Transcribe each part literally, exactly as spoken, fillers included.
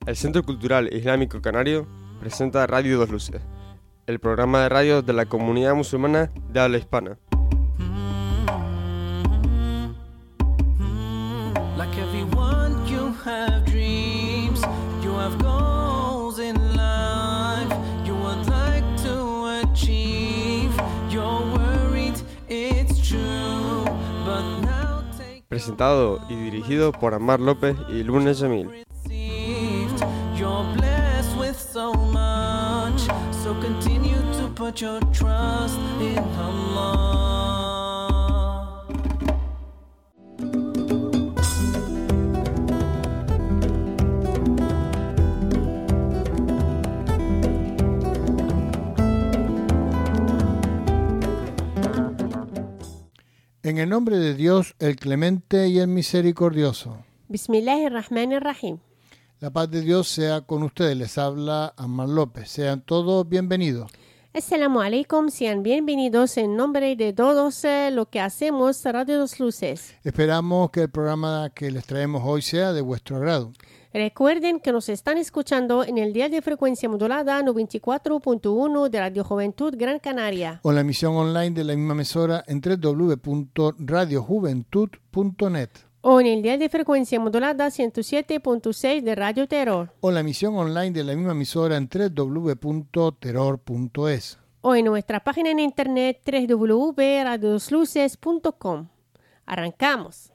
El Centro Cultural Islámico Canario presenta Radio Dos Luces, el programa de radio de la comunidad musulmana de habla hispana. Like everyone, you have dreams, you have goals in life, you would like to achieve, you're worried, it's true, but now take... Presentado y dirigido por Ammar López y Luna Jamil. You're blessed with so much, so continue to put your trust in Allah. En el nombre de Dios, el Clemente y el Misericordioso. Bismillahirrahmanirrahim. La paz de Dios sea con ustedes. Les habla Ammar López. Sean todos bienvenidos. Assalamu alaikum, sean bienvenidos en nombre de todos eh, lo que hacemos Radio Dos Luces. Esperamos que el programa que les traemos hoy sea de vuestro agrado. Recuerden que nos están escuchando en el dial de frecuencia modulada noventa y cuatro punto uno de Radio Juventud Gran Canaria. O la emisión online de la misma emisora en doble u doble u doble u punto radio juventud punto net. O en el dial de frecuencia modulada ciento siete punto seis de Radio Terror. O la emisión online de la misma emisora en doble u doble u doble u punto terror punto es. O en nuestra página en internet doble u doble u doble u punto radio dos luces punto com. Arrancamos.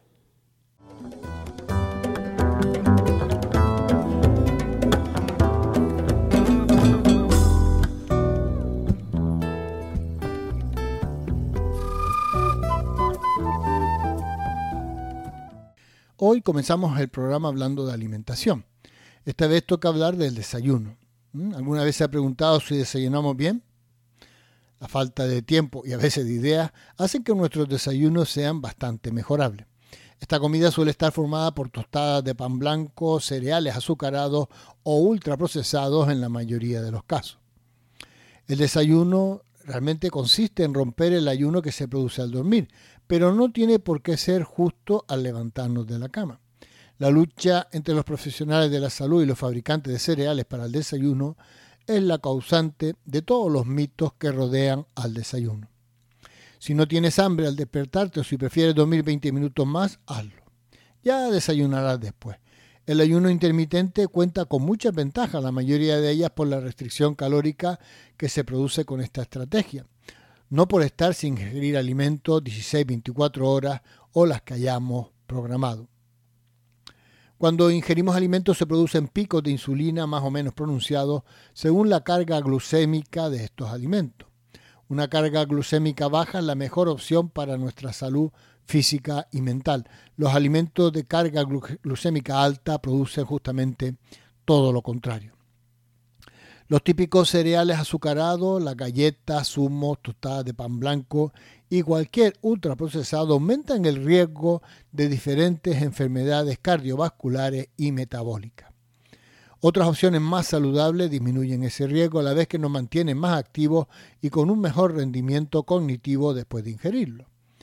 Hoy comenzamos el programa hablando de alimentación. Esta vez toca hablar del desayuno. ¿Mm? ¿Alguna vez se ha preguntado si desayunamos bien? La falta de tiempo y a veces de ideas hacen que nuestros desayunos sean bastante mejorables. Esta comida suele estar formada por tostadas de pan blanco, cereales azucarados o ultraprocesados en la mayoría de los casos. El desayuno realmente consiste en romper el ayuno que se produce al dormir, pero no tiene por qué ser justo al levantarnos de la cama. La lucha entre los profesionales de la salud y los fabricantes de cereales para el desayuno es la causante de todos los mitos que rodean al desayuno. Si no tienes hambre al despertarte o si prefieres dormir veinte minutos más, hazlo. Ya desayunarás después. El ayuno intermitente cuenta con muchas ventajas, la mayoría de ellas por la restricción calórica que se produce con esta estrategia. No por estar sin ingerir alimentos dieciséis a veinticuatro horas o las que hayamos programado. Cuando ingerimos alimentos se producen picos de insulina más o menos pronunciados según la carga glucémica de estos alimentos. Una carga glucémica baja es la mejor opción para nuestra salud física y mental. Los alimentos de carga glucémica alta producen justamente todo lo contrario. Los típicos cereales azucarados, las galletas, zumos, tostadas de pan blanco y cualquier ultraprocesado aumentan el riesgo de diferentes enfermedades cardiovasculares y metabólicas. Otras opciones más saludables disminuyen ese riesgo a la vez que nos mantienen más activos y con un mejor rendimiento cognitivo después de ingerirlo.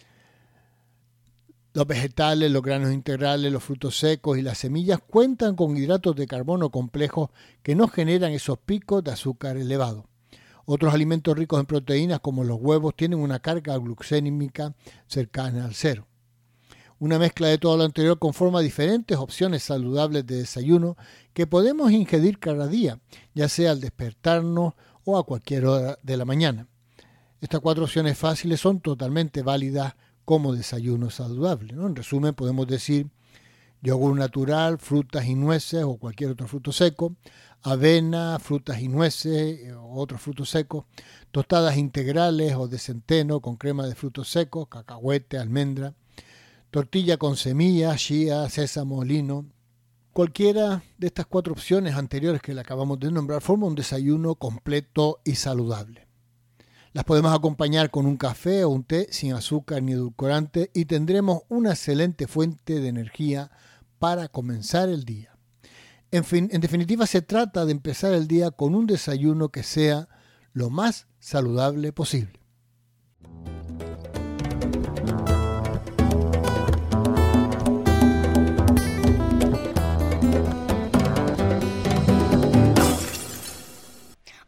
Los vegetales, los granos integrales, los frutos secos y las semillas cuentan con hidratos de carbono complejos que no generan esos picos de azúcar elevados. Otros alimentos ricos en proteínas como los huevos tienen una carga glucémica cercana al cero. Una mezcla de todo lo anterior conforma diferentes opciones saludables de desayuno que podemos ingerir cada día, ya sea al despertarnos o a cualquier hora de la mañana. Estas cuatro opciones fáciles son totalmente válidas como desayuno saludable, ¿no? En resumen, podemos decir yogur natural, frutas y nueces o cualquier otro fruto seco, avena, frutas y nueces o otros frutos secos, tostadas integrales o de centeno con crema de frutos secos, cacahuete, almendra, tortilla con semillas, chía, sésamo, lino. Cualquiera de estas cuatro opciones anteriores que le acabamos de nombrar forma un desayuno completo y saludable. Las podemos acompañar con un café o un té sin azúcar ni edulcorante y tendremos una excelente fuente de energía para comenzar el día. En fin, en definitiva, se trata de empezar el día con un desayuno que sea lo más saludable posible.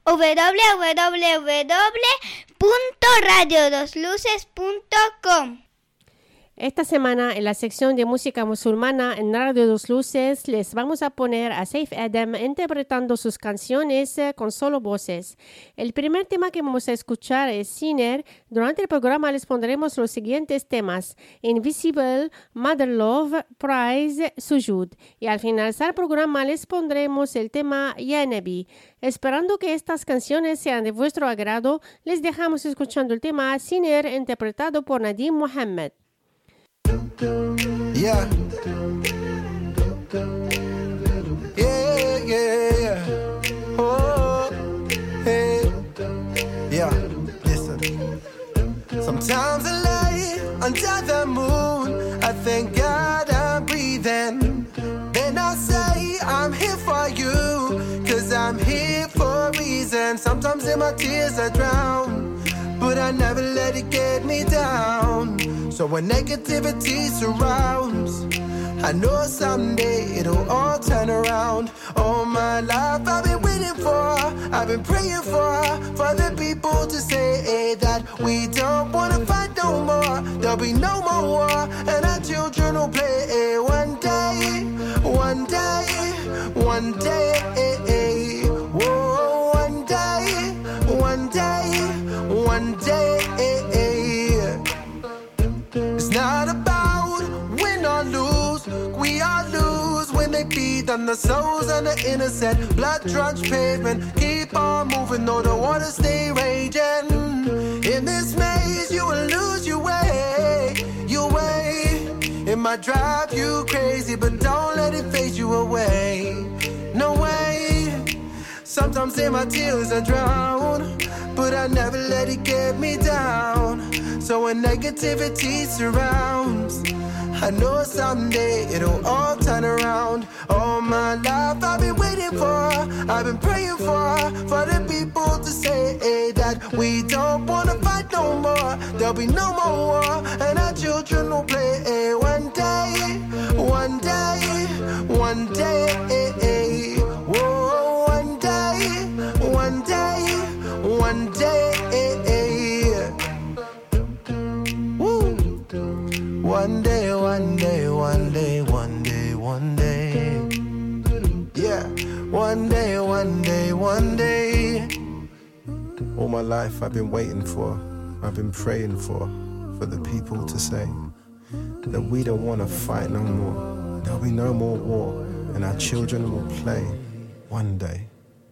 w w w punto radio dos luces punto com. Esta semana en la sección de música musulmana en Radio Dos Luces les vamos a poner a Saif Adam interpretando sus canciones eh, con solo voces. El primer tema que vamos a escuchar es Sinner. Durante el programa les pondremos los siguientes temas: Invisible, Mother Love, Prize, Sujud. Y al finalizar el programa les pondremos el tema Ya Nabi. Esperando que estas canciones sean de vuestro agrado, les dejamos escuchando el tema Sinner interpretado por Nadim Mohammed. Yeah. Yeah, yeah, yeah. Oh, hey. Yeah, listen. Sometimes I lay under the moon. I thank God I'm breathing. Then I say I'm here for you, 'cause I'm here for a reason. Sometimes in my tears I drown, but I never let it get me down. So when negativity surrounds, I know someday it'll all turn around. All my life I've been waiting for, I've been praying for, for the people to say that we don't wanna fight no more. There'll be no more war, and our children will play one day, one day, one day. Whoa, one day, one day, one day. It's not about win or lose. We all lose when they feed on the souls of the innocent. Blood-drenched pavement, keep on moving though the waters stay raging. In this maze you will lose your way, your way. It might drive you crazy, but don't let it fade you away. No way. Sometimes in my tears I drown, but I never let it get me down. So when negativity surrounds, I know someday it'll all turn around. All my life I've been waiting for, I've been praying for, for the people to say that we don't wanna fight no more. There'll be no more war, and our children will play one day, one day, one day. Whoa, one day, one day, one day. One day, one day, one day, one day, one day. Yeah, one day, one day, one day. All my life I've been waiting for, I've been praying for, for the people to say that we don't want to fight no more. There'll be no more war, and our children will play one day.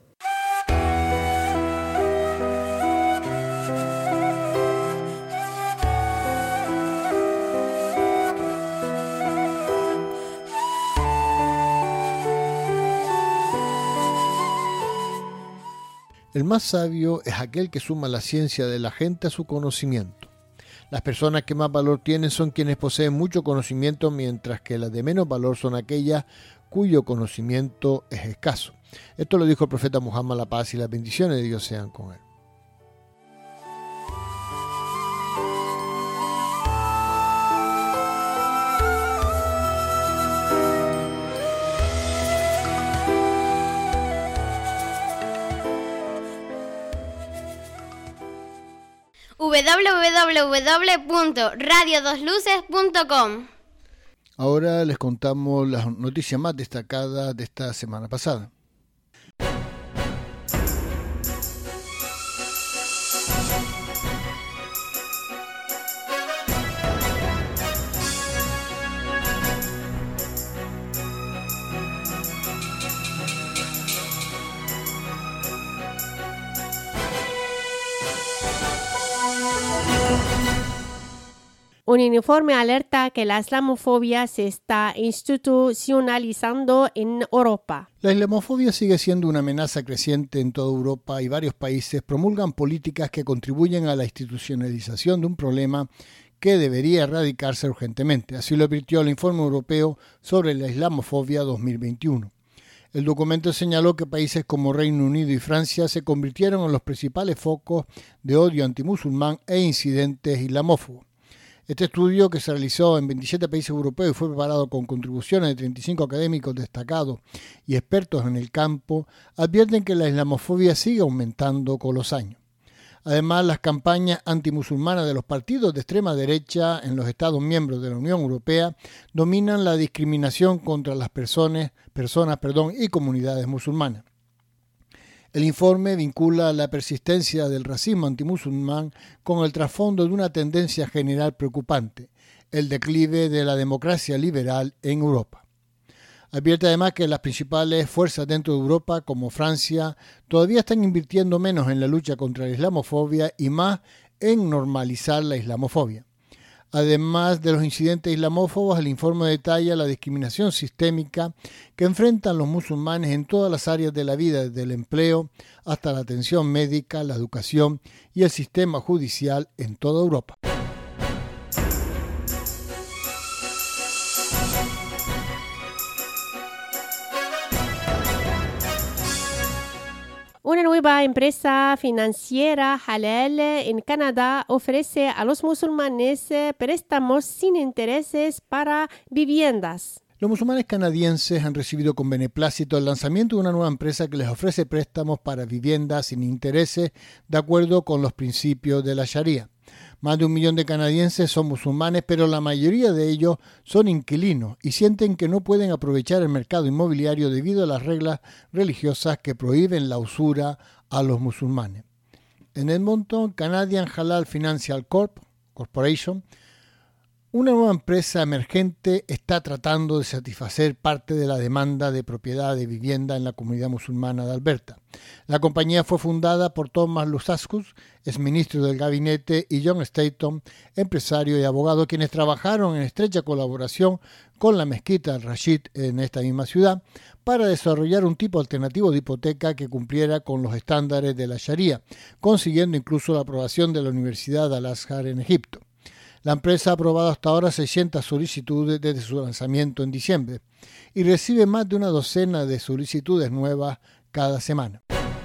El más sabio es aquel que suma la ciencia de la gente a su conocimiento. Las personas que más valor tienen son quienes poseen mucho conocimiento, mientras que las de menos valor son aquellas cuyo conocimiento es escaso. Esto lo dijo el profeta Muhammad, la paz y las bendiciones de Dios sean con él. w w w punto radio dos luces punto com. Ahora les contamos las noticias más destacadas de esta semana pasada. Un informe alerta que la islamofobia se está institucionalizando en Europa. La islamofobia sigue siendo una amenaza creciente en toda Europa y varios países promulgan políticas que contribuyen a la institucionalización de un problema que debería erradicarse urgentemente. Así lo advirtió el Informe Europeo sobre la Islamofobia dos mil veintiuno. El documento señaló que países como Reino Unido y Francia se convirtieron en los principales focos de odio antimusulmán e incidentes islamófobos. Este estudio, que se realizó en veintisiete países europeos y fue preparado con contribuciones de treinta y cinco académicos destacados y expertos en el campo, advierten que la islamofobia sigue aumentando con los años. Además, las campañas antimusulmanas de los partidos de extrema derecha en los Estados miembros de la Unión Europea dominan la discriminación contra las personas, personas perdón, y comunidades musulmanas. El informe vincula la persistencia del racismo antimusulmán con el trasfondo de una tendencia general preocupante, el declive de la democracia liberal en Europa. Advierte además que las principales fuerzas dentro de Europa, como Francia, todavía están invirtiendo menos en la lucha contra la islamofobia y más en normalizar la islamofobia. Además de los incidentes islamófobos, el informe detalla la discriminación sistémica que enfrentan los musulmanes en todas las áreas de la vida, desde el empleo hasta la atención médica, la educación y el sistema judicial en toda Europa. Una nueva empresa financiera halal en Canadá ofrece a los musulmanes préstamos sin intereses para viviendas. Los musulmanes canadienses han recibido con beneplácito el lanzamiento de una nueva empresa que les ofrece préstamos para viviendas sin intereses de acuerdo con los principios de la Sharia. Más de un millón de canadienses son musulmanes, pero la mayoría de ellos son inquilinos y sienten que no pueden aprovechar el mercado inmobiliario debido a las reglas religiosas que prohíben la usura a los musulmanes. En Edmonton, Canadian Halal Financial Corp Corporation, una nueva empresa emergente, está tratando de satisfacer parte de la demanda de propiedad de vivienda en la comunidad musulmana de Alberta. La compañía fue fundada por Thomas Lusaskus, exministro del gabinete, y John Staton, empresario y abogado, quienes trabajaron en estrecha colaboración con la mezquita Al-Rashid en esta misma ciudad para desarrollar un tipo alternativo de hipoteca que cumpliera con los estándares de la Sharia, consiguiendo incluso la aprobación de la Universidad de Al-Azhar en Egipto. La empresa ha aprobado hasta ahora seiscientas solicitudes desde su lanzamiento en diciembre y recibe más de una docena de solicitudes nuevas cada semana.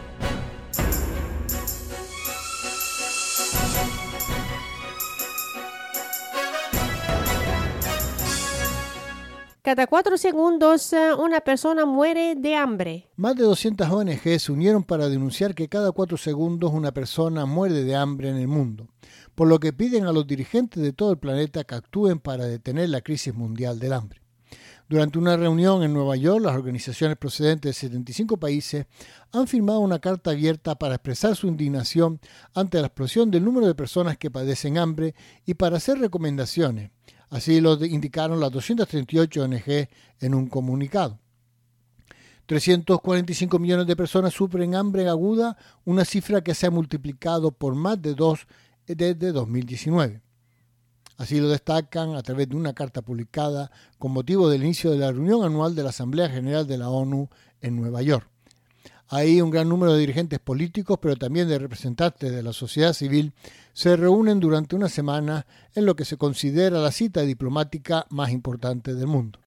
Cada cuatro segundos una persona muere de hambre. Más de doscientas O N G se unieron para denunciar que cada cuatro segundos una persona muere de hambre en el mundo, por lo que piden a los dirigentes de todo el planeta que actúen para detener la crisis mundial del hambre. Durante una reunión en Nueva York, las organizaciones procedentes de setenta y cinco países han firmado una carta abierta para expresar su indignación ante la explosión del número de personas que padecen hambre y para hacer recomendaciones. Así lo indicaron las doscientas treinta y ocho O N G en un comunicado. trescientos cuarenta y cinco millones de personas sufren hambre aguda, una cifra que se ha multiplicado por más de dos desde dos mil diecinueve. Así lo destacan a través de una carta publicada con motivo del inicio de la reunión anual de la Asamblea General de la ONU en Nueva York. Ahí un gran número de dirigentes políticos, pero también de representantes de la sociedad civil, se reúnen durante una semana en lo que se considera la cita diplomática más importante del mundo.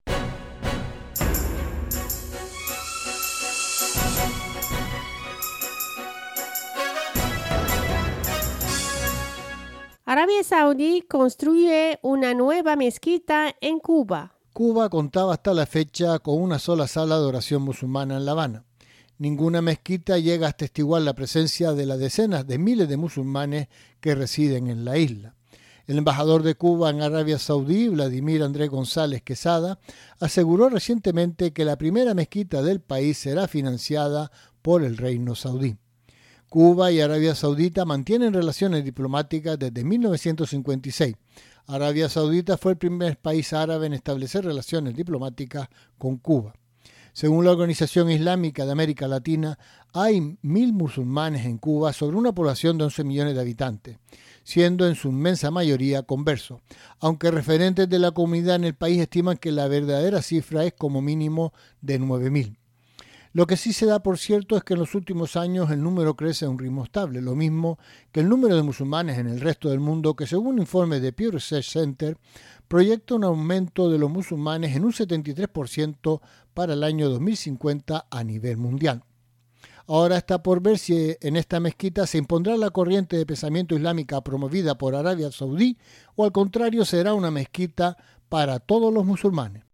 Arabia Saudí construye una nueva mezquita en Cuba. Cuba contaba hasta la fecha con una sola sala de oración musulmana en La Habana. Ninguna mezquita llega a atestiguar la presencia de las decenas de miles de musulmanes que residen en la isla. El embajador de Cuba en Arabia Saudí, Vladimir Andrés González Quesada, aseguró recientemente que la primera mezquita del país será financiada por el reino saudí. Cuba y Arabia Saudita mantienen relaciones diplomáticas desde mil novecientos cincuenta y seis. Arabia Saudita fue el primer país árabe en establecer relaciones diplomáticas con Cuba. Según la Organización Islámica de América Latina, hay mil musulmanes en Cuba sobre una población de once millones de habitantes, siendo en su inmensa mayoría conversos, aunque referentes de la comunidad en el país estiman que la verdadera cifra es como mínimo de nueve mil. Lo que sí se da por cierto es que en los últimos años el número crece a un ritmo estable, lo mismo que el número de musulmanes en el resto del mundo, que según un informe de Pew Research Center, proyecta un aumento de los musulmanes en un setenta y tres por ciento para el año dos mil cincuenta a nivel mundial. Ahora está por ver si en esta mezquita se impondrá la corriente de pensamiento islámica promovida por Arabia Saudí o al contrario será una mezquita para todos los musulmanes.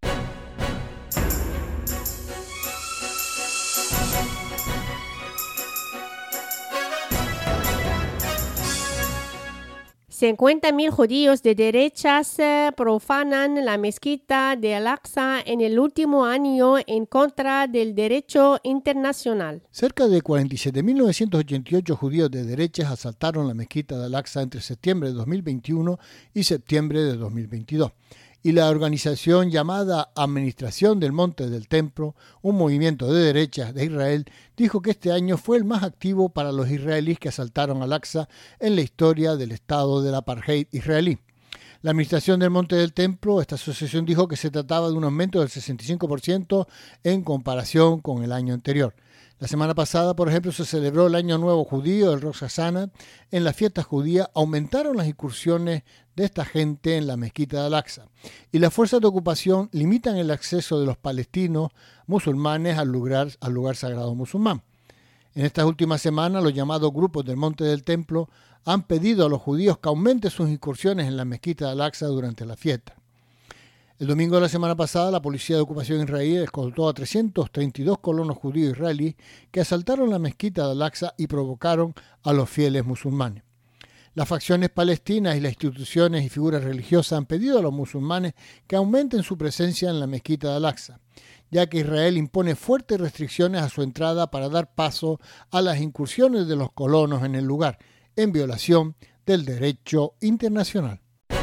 cincuenta mil judíos de derechas eh, profanan la mezquita de Al-Aqsa en el último año en contra del derecho internacional. Cerca de cuarenta y siete mil novecientos ochenta y ocho judíos de derechas asaltaron la mezquita de Al-Aqsa entre septiembre de dos mil veintiuno y septiembre de dos mil veintidós. Y la organización llamada Administración del Monte del Templo, un movimiento de derechas de Israel, dijo que este año fue el más activo para los israelíes que asaltaron Al-Aqsa en la historia del estado del apartheid israelí. La Administración del Monte del Templo, esta asociación dijo que se trataba de un aumento del sesenta y cinco por ciento en comparación con el año anterior. La semana pasada, por ejemplo, se celebró el Año Nuevo Judío, el Rosh Hashanah. En las fiestas judías aumentaron las incursiones de esta gente en la mezquita de Al-Aqsa. Y las fuerzas de ocupación limitan el acceso de los palestinos musulmanes al lugar, al lugar sagrado musulmán. En estas últimas semanas, los llamados grupos del Monte del Templo han pedido a los judíos que aumenten sus incursiones en la mezquita de Al-Aqsa durante la fiesta. El domingo de la semana pasada, la Policía de Ocupación israelí escoltó a trescientos treinta y dos colonos judíos israelíes que asaltaron la mezquita de Al-Aqsa y provocaron a los fieles musulmanes. Las facciones palestinas y las instituciones y figuras religiosas han pedido a los musulmanes que aumenten su presencia en la mezquita de Al-Aqsa, ya que Israel impone fuertes restricciones a su entrada para dar paso a las incursiones de los colonos en el lugar, en violación del derecho internacional.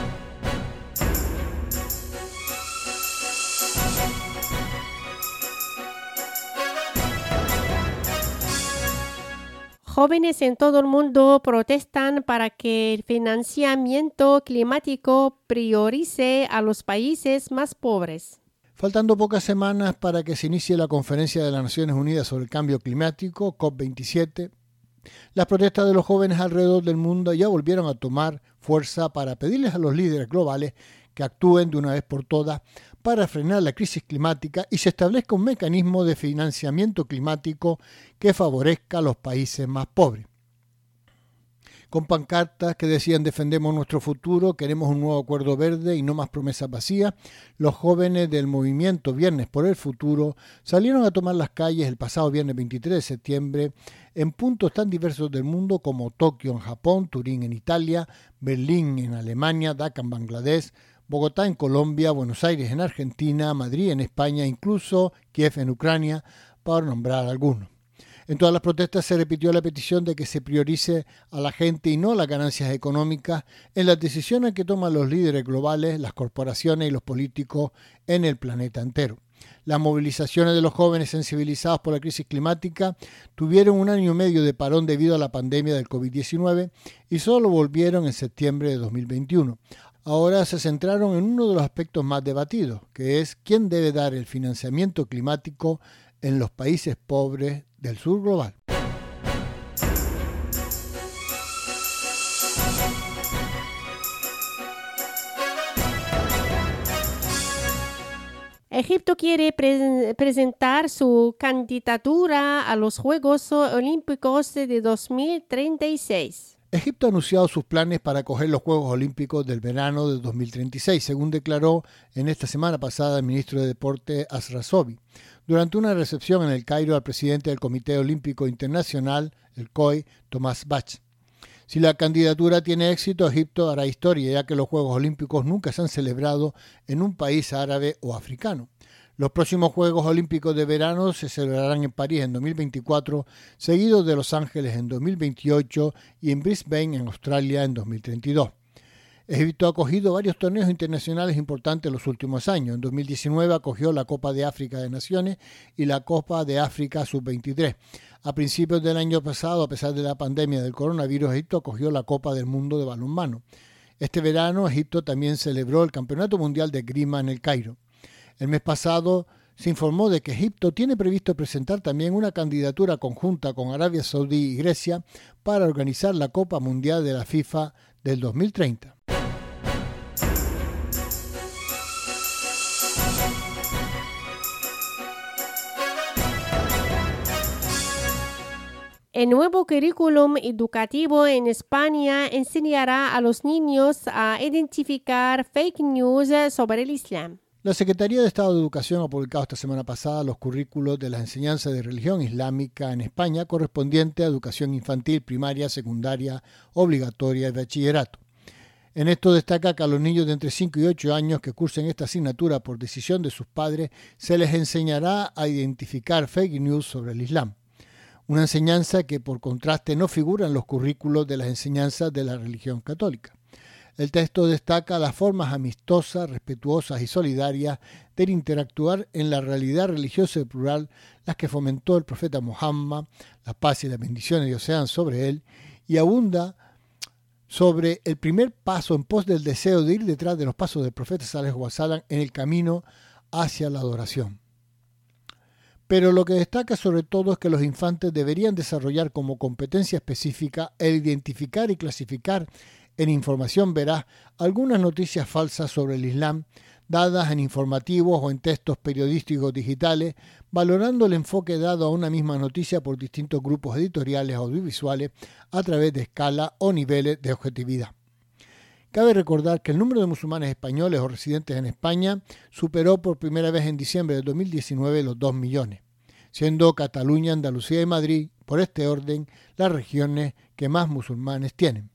Jóvenes en todo el mundo protestan para que el financiamiento climático priorice a los países más pobres. Faltando pocas semanas para que se inicie la Conferencia de las Naciones Unidas sobre el Cambio Climático, COP veintisiete, las protestas de los jóvenes alrededor del mundo ya volvieron a tomar fuerza para pedirles a los líderes globales que actúen de una vez por todas para frenar la crisis climática y se establezca un mecanismo de financiamiento climático que favorezca a los países más pobres. Con pancartas que decían defendemos nuestro futuro, queremos un nuevo acuerdo verde y no más promesas vacías, los jóvenes del movimiento Viernes por el Futuro salieron a tomar las calles el pasado viernes veintitrés de septiembre en puntos tan diversos del mundo como Tokio en Japón, Turín en Italia, Berlín en Alemania, Dhaka en Bangladesh, Bogotá en Colombia, Buenos Aires en Argentina, Madrid en España, incluso Kiev en Ucrania, para nombrar algunos. En todas las protestas se repitió la petición de que se priorice a la gente y no las ganancias económicas en las decisiones que toman los líderes globales, las corporaciones y los políticos en el planeta entero. Las movilizaciones de los jóvenes sensibilizados por la crisis climática tuvieron un año y medio de parón debido a la pandemia del covid diecinueve y solo volvieron en septiembre de dos mil veintiuno. Ahora se centraron en uno de los aspectos más debatidos, que es quién debe dar el financiamiento climático en los países pobres del sur global. Egipto quiere pre- presentar su candidatura a los Juegos Olímpicos de dos mil treinta y seis. Egipto ha anunciado sus planes para acoger los Juegos Olímpicos del verano de dos mil treinta y seis, según declaró en esta semana pasada el ministro de Deporte Asra Sobi, durante una recepción en el Cairo al presidente del Comité Olímpico Internacional, el C O I, Tomás Bach. Si la candidatura tiene éxito, Egipto hará historia, ya que los Juegos Olímpicos nunca se han celebrado en un país árabe o africano. Los próximos Juegos Olímpicos de verano se celebrarán en París en dos mil veinticuatro, seguidos de Los Ángeles en dos mil veintiocho y en Brisbane, en Australia, en dos mil treinta y dos. Egipto ha acogido varios torneos internacionales importantes en los últimos años. En dos mil diecinueve acogió la Copa de África de Naciones y la Copa de África sub veintitrés. A principios del año pasado, a pesar de la pandemia del coronavirus, Egipto acogió la Copa del Mundo de balonmano. Este verano, Egipto también celebró el Campeonato Mundial de Esgrima en el Cairo. El mes pasado se informó de que Egipto tiene previsto presentar también una candidatura conjunta con Arabia Saudí y Grecia para organizar la Copa Mundial de la FIFA del dos mil treinta. El nuevo currículum educativo en España enseñará a los niños a identificar fake news sobre el Islam. La Secretaría de Estado de Educación ha publicado esta semana pasada los currículos de las enseñanzas de religión islámica en España correspondiente a educación infantil, primaria, secundaria, obligatoria y bachillerato. En esto destaca que a los niños de entre cinco y ocho años que cursen esta asignatura por decisión de sus padres se les enseñará a identificar fake news sobre el Islam. Una enseñanza que por contraste no figura en los currículos de las enseñanzas de la religión católica. El texto destaca las formas amistosas, respetuosas y solidarias de interactuar en la realidad religiosa y plural, las que fomentó el profeta Muhammad, la paz y las bendiciones de Dios sean sobre él, y abunda sobre el primer paso en pos del deseo de ir detrás de los pasos del profeta sallallahu alaihi wasallam en el camino hacia la adoración. Pero lo que destaca sobre todo es que los infantes deberían desarrollar como competencia específica el identificar y clasificar en información veraz algunas noticias falsas sobre el Islam, dadas en informativos o en textos periodísticos digitales, valorando el enfoque dado a una misma noticia por distintos grupos editoriales audiovisuales a través de escala o niveles de objetividad. Cabe recordar que el número de musulmanes españoles o residentes en España superó por primera vez en diciembre de dos mil diecinueve los dos millones, siendo Cataluña, Andalucía y Madrid, por este orden, las regiones que más musulmanes tienen.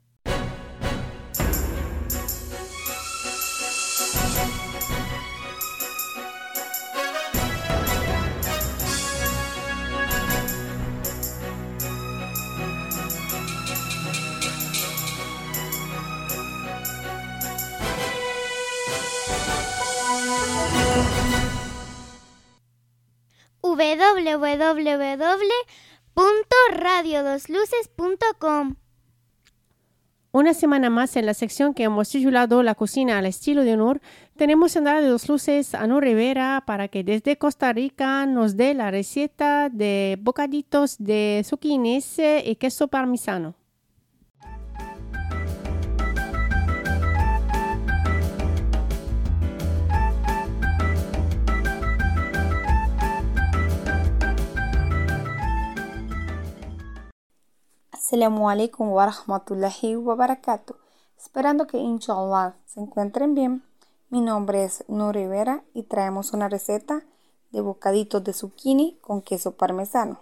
w w w punto radio dos luces punto com. Una semana más en la sección que hemos titulado La cocina al estilo de Nur, tenemos en Radio Dos Luces a Nur Rivera para que desde Costa Rica nos dé la receta de bocaditos de zucchinis y queso parmesano. Assalamu alaikum wa rahmatullahi wa barakatuh. Esperando que inshallah se encuentren bien. Mi nombre es Nur Rivera y traemos una receta de bocaditos de zucchini con queso parmesano.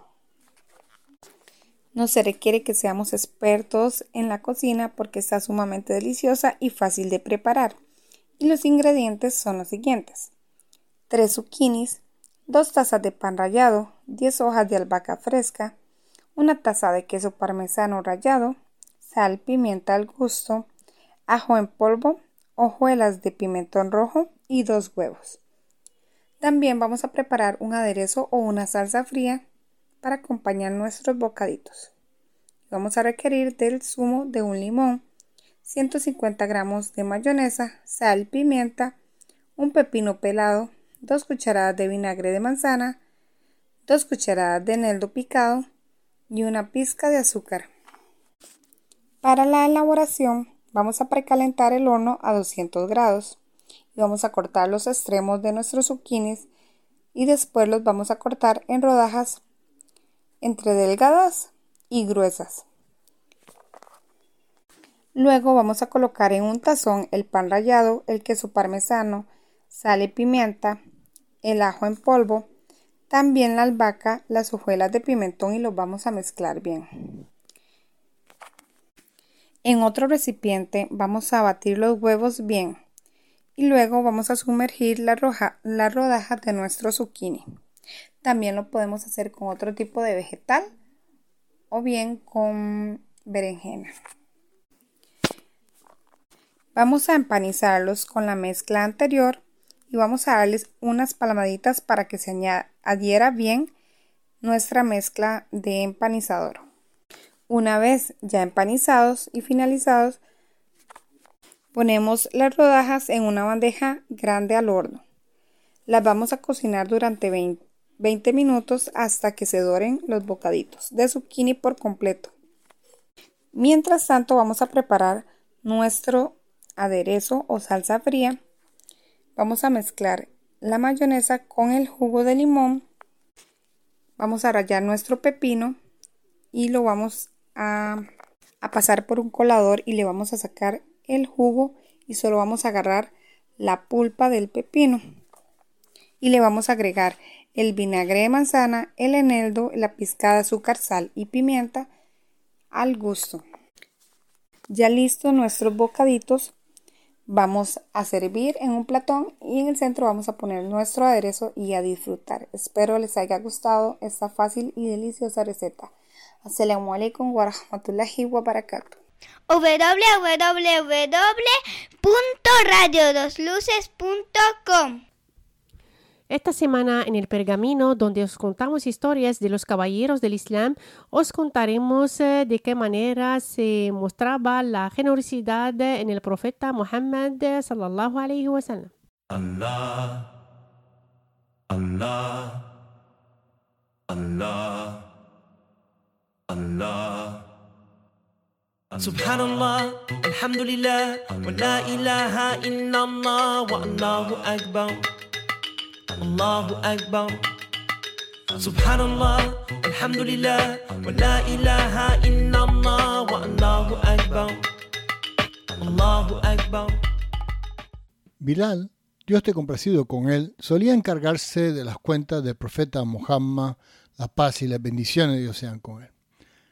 No se requiere que seamos expertos en la cocina porque está sumamente deliciosa y fácil de preparar. Y los ingredientes son los siguientes: tres zucchinis, dos tazas de pan rallado, diez hojas de albahaca fresca, una taza de queso parmesano rallado, sal, pimienta al gusto, ajo en polvo, hojuelas de pimentón rojo y dos huevos. También vamos a preparar un aderezo o una salsa fría para acompañar nuestros bocaditos. Vamos a requerir del zumo de un limón, ciento cincuenta gramos de mayonesa, sal, pimienta, un pepino pelado, dos cucharadas de vinagre de manzana, dos cucharadas de eneldo picado y una pizca de azúcar. Para la elaboración vamos a precalentar el horno a doscientos grados y vamos a cortar los extremos de nuestros zucchinis y después los vamos a cortar en rodajas entre delgadas y gruesas. Luego vamos a colocar en un tazón el pan rallado, el queso parmesano, sal y pimienta, el ajo en polvo, también la albahaca, las hojuelas de pimentón y los vamos a mezclar bien. En otro recipiente vamos a batir los huevos bien y luego vamos a sumergir la, roja, la rodaja de nuestro zucchini. También lo podemos hacer con otro tipo de vegetal o bien con berenjena. Vamos a empanizarlos con la mezcla anterior y vamos a darles unas palmaditas para que se añada, adhiera bien nuestra mezcla de empanizador. Una vez ya empanizados y finalizados, ponemos las rodajas en una bandeja grande al horno. Las vamos a cocinar durante veinte minutos hasta que se doren los bocaditos de zucchini por completo. Mientras tanto vamos a preparar nuestro aderezo o salsa fría. Vamos a mezclar la mayonesa con el jugo de limón. Vamos a rallar nuestro pepino y lo vamos a, a pasar por un colador y le vamos a sacar el jugo y solo vamos a agarrar la pulpa del pepino. Y le vamos a agregar el vinagre de manzana, el eneldo, la pizca de azúcar, sal y pimienta al gusto. Ya listos nuestros bocaditos, vamos a servir en un platón y en el centro vamos a poner nuestro aderezo y a disfrutar. Espero les haya gustado esta fácil y deliciosa receta. Assalamu alaikum wa rahmatullahi wa barakatuh. w w w punto radio dos luces punto com. Esta semana en el Pergamino, donde os contamos historias de los caballeros del Islam, os contaremos eh, de qué manera se mostraba la generosidad en el profeta Muhammad sallallahu alayhi wa sallam. Allah, Allah, Allah, Allah. Subhanallah, alhamdulillah, wa la ilaha illallah, wa Allahu akbar. Allahu Akbar. Subhanallah, alhamdulillah, wa la ilaha illallah, wa Allahu Akbar. Allahu Akbar. Bilal, Dios esté complacido con él, solía encargarse de las cuentas del profeta Muhammad, la paz y las bendiciones de Dios sean con él.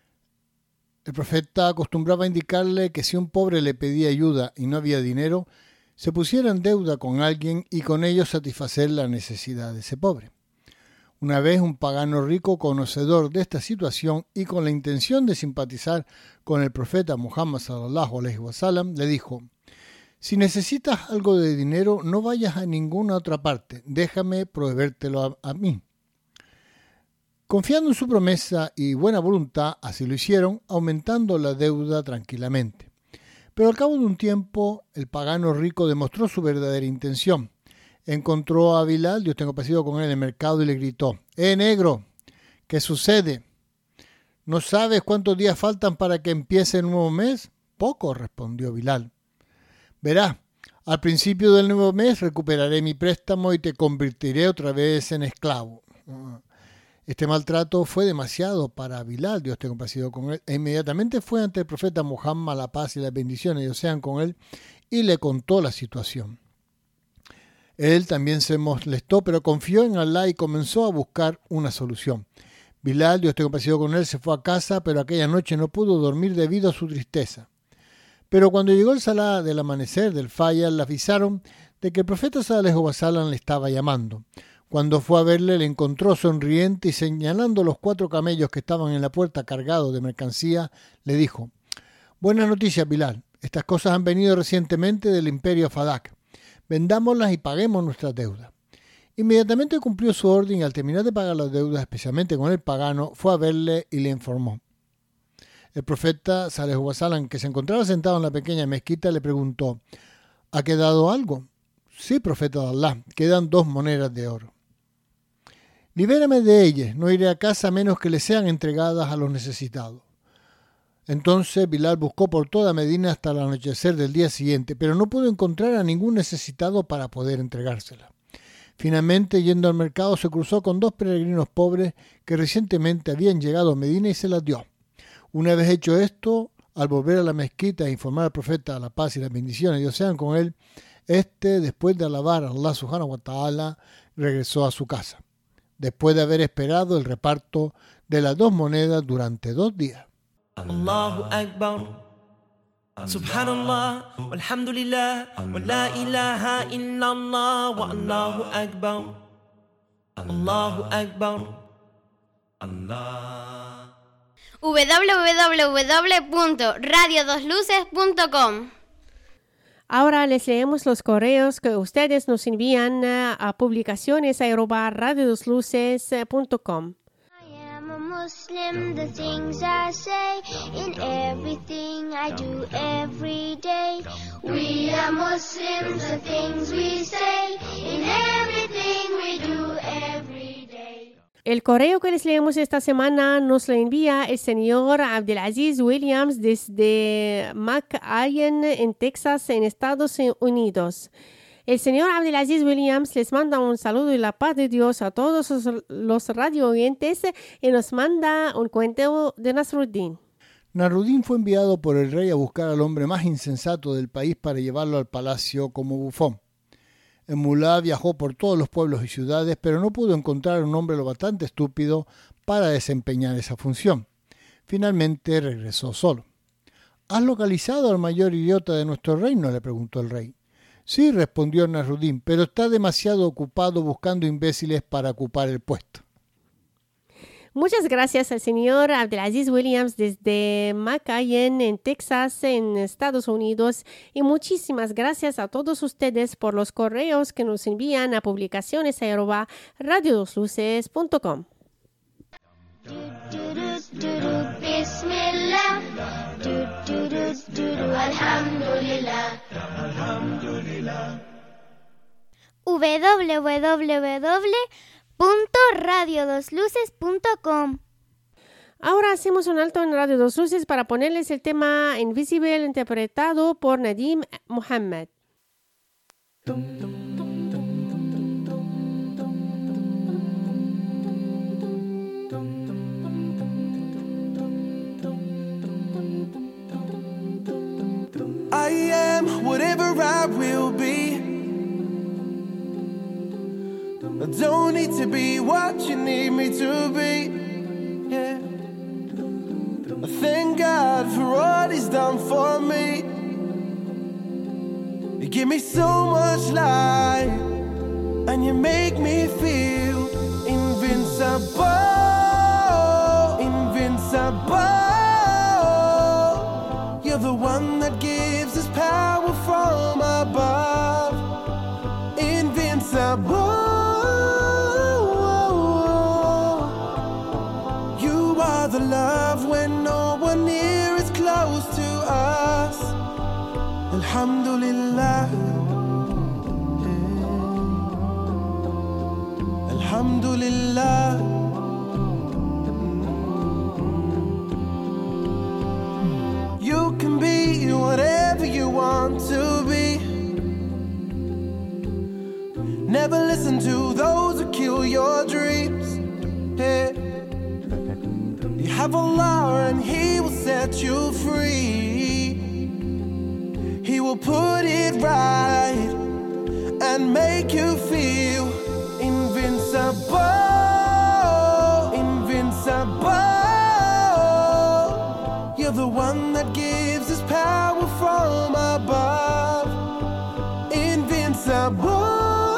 El profeta acostumbraba a indicarle que si un pobre le pedía ayuda y no había dinero, se pusiera en deuda con alguien y con ello satisfacer la necesidad de ese pobre. Una vez un pagano rico, conocedor de esta situación y con la intención de simpatizar con el profeta Muhammad sallallahu alaihi wasallam, le dijo: si necesitas algo de dinero, no vayas a ninguna otra parte, déjame proveértelo a, a mí. Confiando en su promesa y buena voluntad, así lo hicieron, aumentando la deuda tranquilamente. Pero al cabo de un tiempo, el pagano rico demostró su verdadera intención. Encontró a Bilal, Dios tenga compasión con él, en el mercado y le gritó: ¡Eh, negro! ¿Qué sucede? ¿No sabes cuántos días faltan para que empiece el nuevo mes? Poco, respondió Bilal. Verás, al principio del nuevo mes recuperaré mi préstamo y te convertiré otra vez en esclavo. Este maltrato fue demasiado para Bilal, Dios tenga compasión con él, e inmediatamente fue ante el profeta Muhammad, la paz y las bendiciones de Dios sean con él, y le contó la situación. Él también se molestó, pero confió en Allah y comenzó a buscar una solución. Bilal, Dios tenga compasión con él, se fue a casa, pero aquella noche no pudo dormir debido a su tristeza. Pero cuando llegó el salah del amanecer del Fajr, le avisaron de que el profeta sallallahu alaihi wasallam le estaba llamando. Cuando fue a verle, le encontró sonriente y señalando los cuatro camellos que estaban en la puerta cargados de mercancía, le dijo: buenas noticias, Bilal. Estas cosas han venido recientemente del imperio Fadak. Vendámoslas y paguemos nuestras deudas. Inmediatamente cumplió su orden y al terminar de pagar las deudas, especialmente con el pagano, fue a verle y le informó. El profeta sallallahu alaihi wasallam, que se encontraba sentado en la pequeña mezquita, le preguntó: ¿ha quedado algo? Sí, profeta de Allah, quedan dos monedas de oro. Libérame de ellas, no iré a casa a menos que le sean entregadas a los necesitados. Entonces Bilal buscó por toda Medina hasta el anochecer del día siguiente, pero no pudo encontrar a ningún necesitado para poder entregársela. Finalmente, yendo al mercado, se cruzó con dos peregrinos pobres que recientemente habían llegado a Medina y se las dio. Una vez hecho esto, al volver a la mezquita e informar al profeta la paz y las bendiciones de Dios sean con él, este, después de alabar a Allah subhanahu wa ta'ala, regresó a su casa, después de haber esperado el reparto de las dos monedas durante dos días. Allahu Akbar. Subhanallah, walhamdulillah, wa la ilaha illallah, wa Allahu Akbar. Allahu Akbar. Allah. w w w punto radio dos luces punto com. Ahora les leemos los correos que ustedes nos envían uh, a publicaciones arroba radio dos luces punto com. Muslim, the things I say, in everything I do every day. We are Muslims, the things we say, in everything we do every day. El correo que les leemos esta semana nos lo envía el señor Abdelaziz Williams desde McAllen, en Texas, en Estados Unidos. El señor Abdelaziz Williams les manda un saludo y la paz de Dios a todos los- los radio oyentes y nos manda un cuento de Nasruddin. Nasruddin fue enviado por el rey a buscar al hombre más insensato del país para llevarlo al palacio como bufón. El mulá viajó por todos los pueblos y ciudades, pero no pudo encontrar un hombre lo bastante estúpido para desempeñar esa función. Finalmente regresó solo. ¿Has localizado al mayor idiota de nuestro reino?, le preguntó el rey. Sí, respondió Nasruddin, pero está demasiado ocupado buscando imbéciles para ocupar el puesto. Muchas gracias al señor Abdelaziz Williams desde McAllen, en Texas, en Estados Unidos. Y muchísimas gracias a todos ustedes por los correos que nos envían a publicaciones arroba radio dos luces punto com. Bismillah. Do, do, do, do, do. Alhamdulillah. w w w punto radio dos luces punto com. Ahora hacemos un alto en Radio Dos Luces para ponerles el tema Invisible interpretado por Nadim Mohammed. I am whatever I will be. I don't need to be what you need me to be. Yeah. I thank God for what He's done for me. You give me so much life, and you make me feel invincible, invincible. You're the one that gives us power from above, invincible. You are the love when no one near is close to us. Alhamdulillah, yeah. Alhamdulillah. You can be whatever you want to be. Never listen to those who kill your dreams. Yeah. You have Allah and He will set you free. He will put it right and make you feel invincible, invincible. You're the one that gives us power from above, invincible.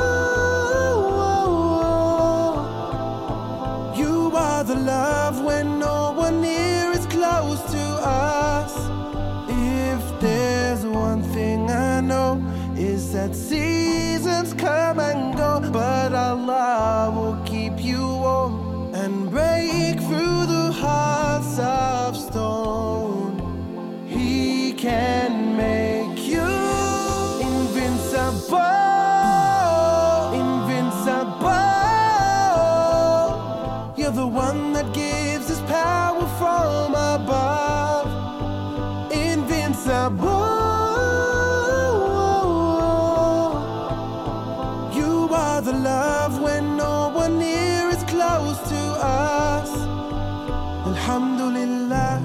You are the love when no one near is close to us. If there's one thing I know, is that seasons come and go, but Allah will keep you warm and break through the hearts of stone. He can make you invincible, invincible. You're the one that gives us power from above, invincible. You are the love when no one near is close to us. Alhamdulillah.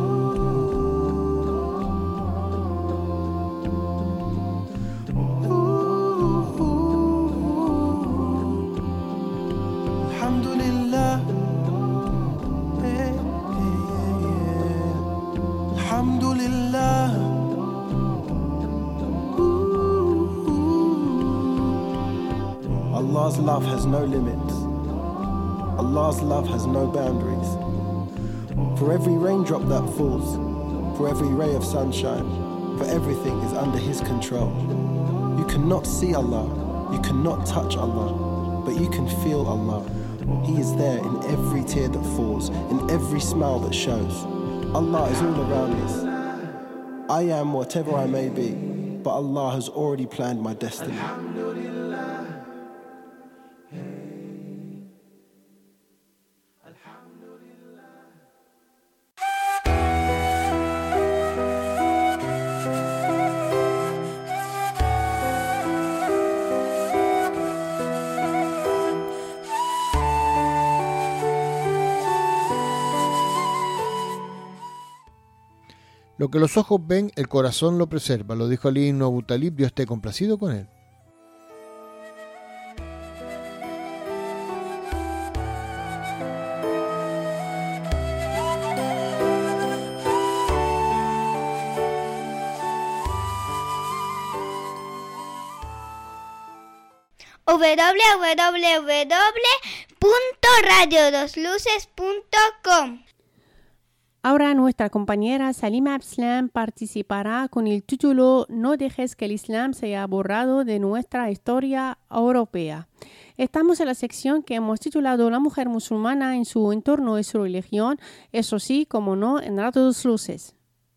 Alhamdulillah. Yeah, yeah, yeah. Alhamdulillah. Allah's love has no limits. Allah's love has no boundaries. For every raindrop that falls, for every ray of sunshine, for everything is under His control. You cannot see Allah, you cannot touch Allah, but you can feel Allah. He is there in every tear that falls, in every smile that shows. Allah is all around us. I am whatever I may be, but Allah has already planned my destiny. Lo que los ojos ven, el corazón lo preserva, lo dijo Ali ibn Abu Talib, Dios esté complacido con él. w w w punto radio dos luces punto com. Ahora nuestra compañera Salima Abslam participará con el título No dejes que el Islam sea borrado de nuestra historia europea. Estamos en la sección que hemos titulado La mujer musulmana en su entorno y su religión, eso sí, como no, en Radio Dos Luces.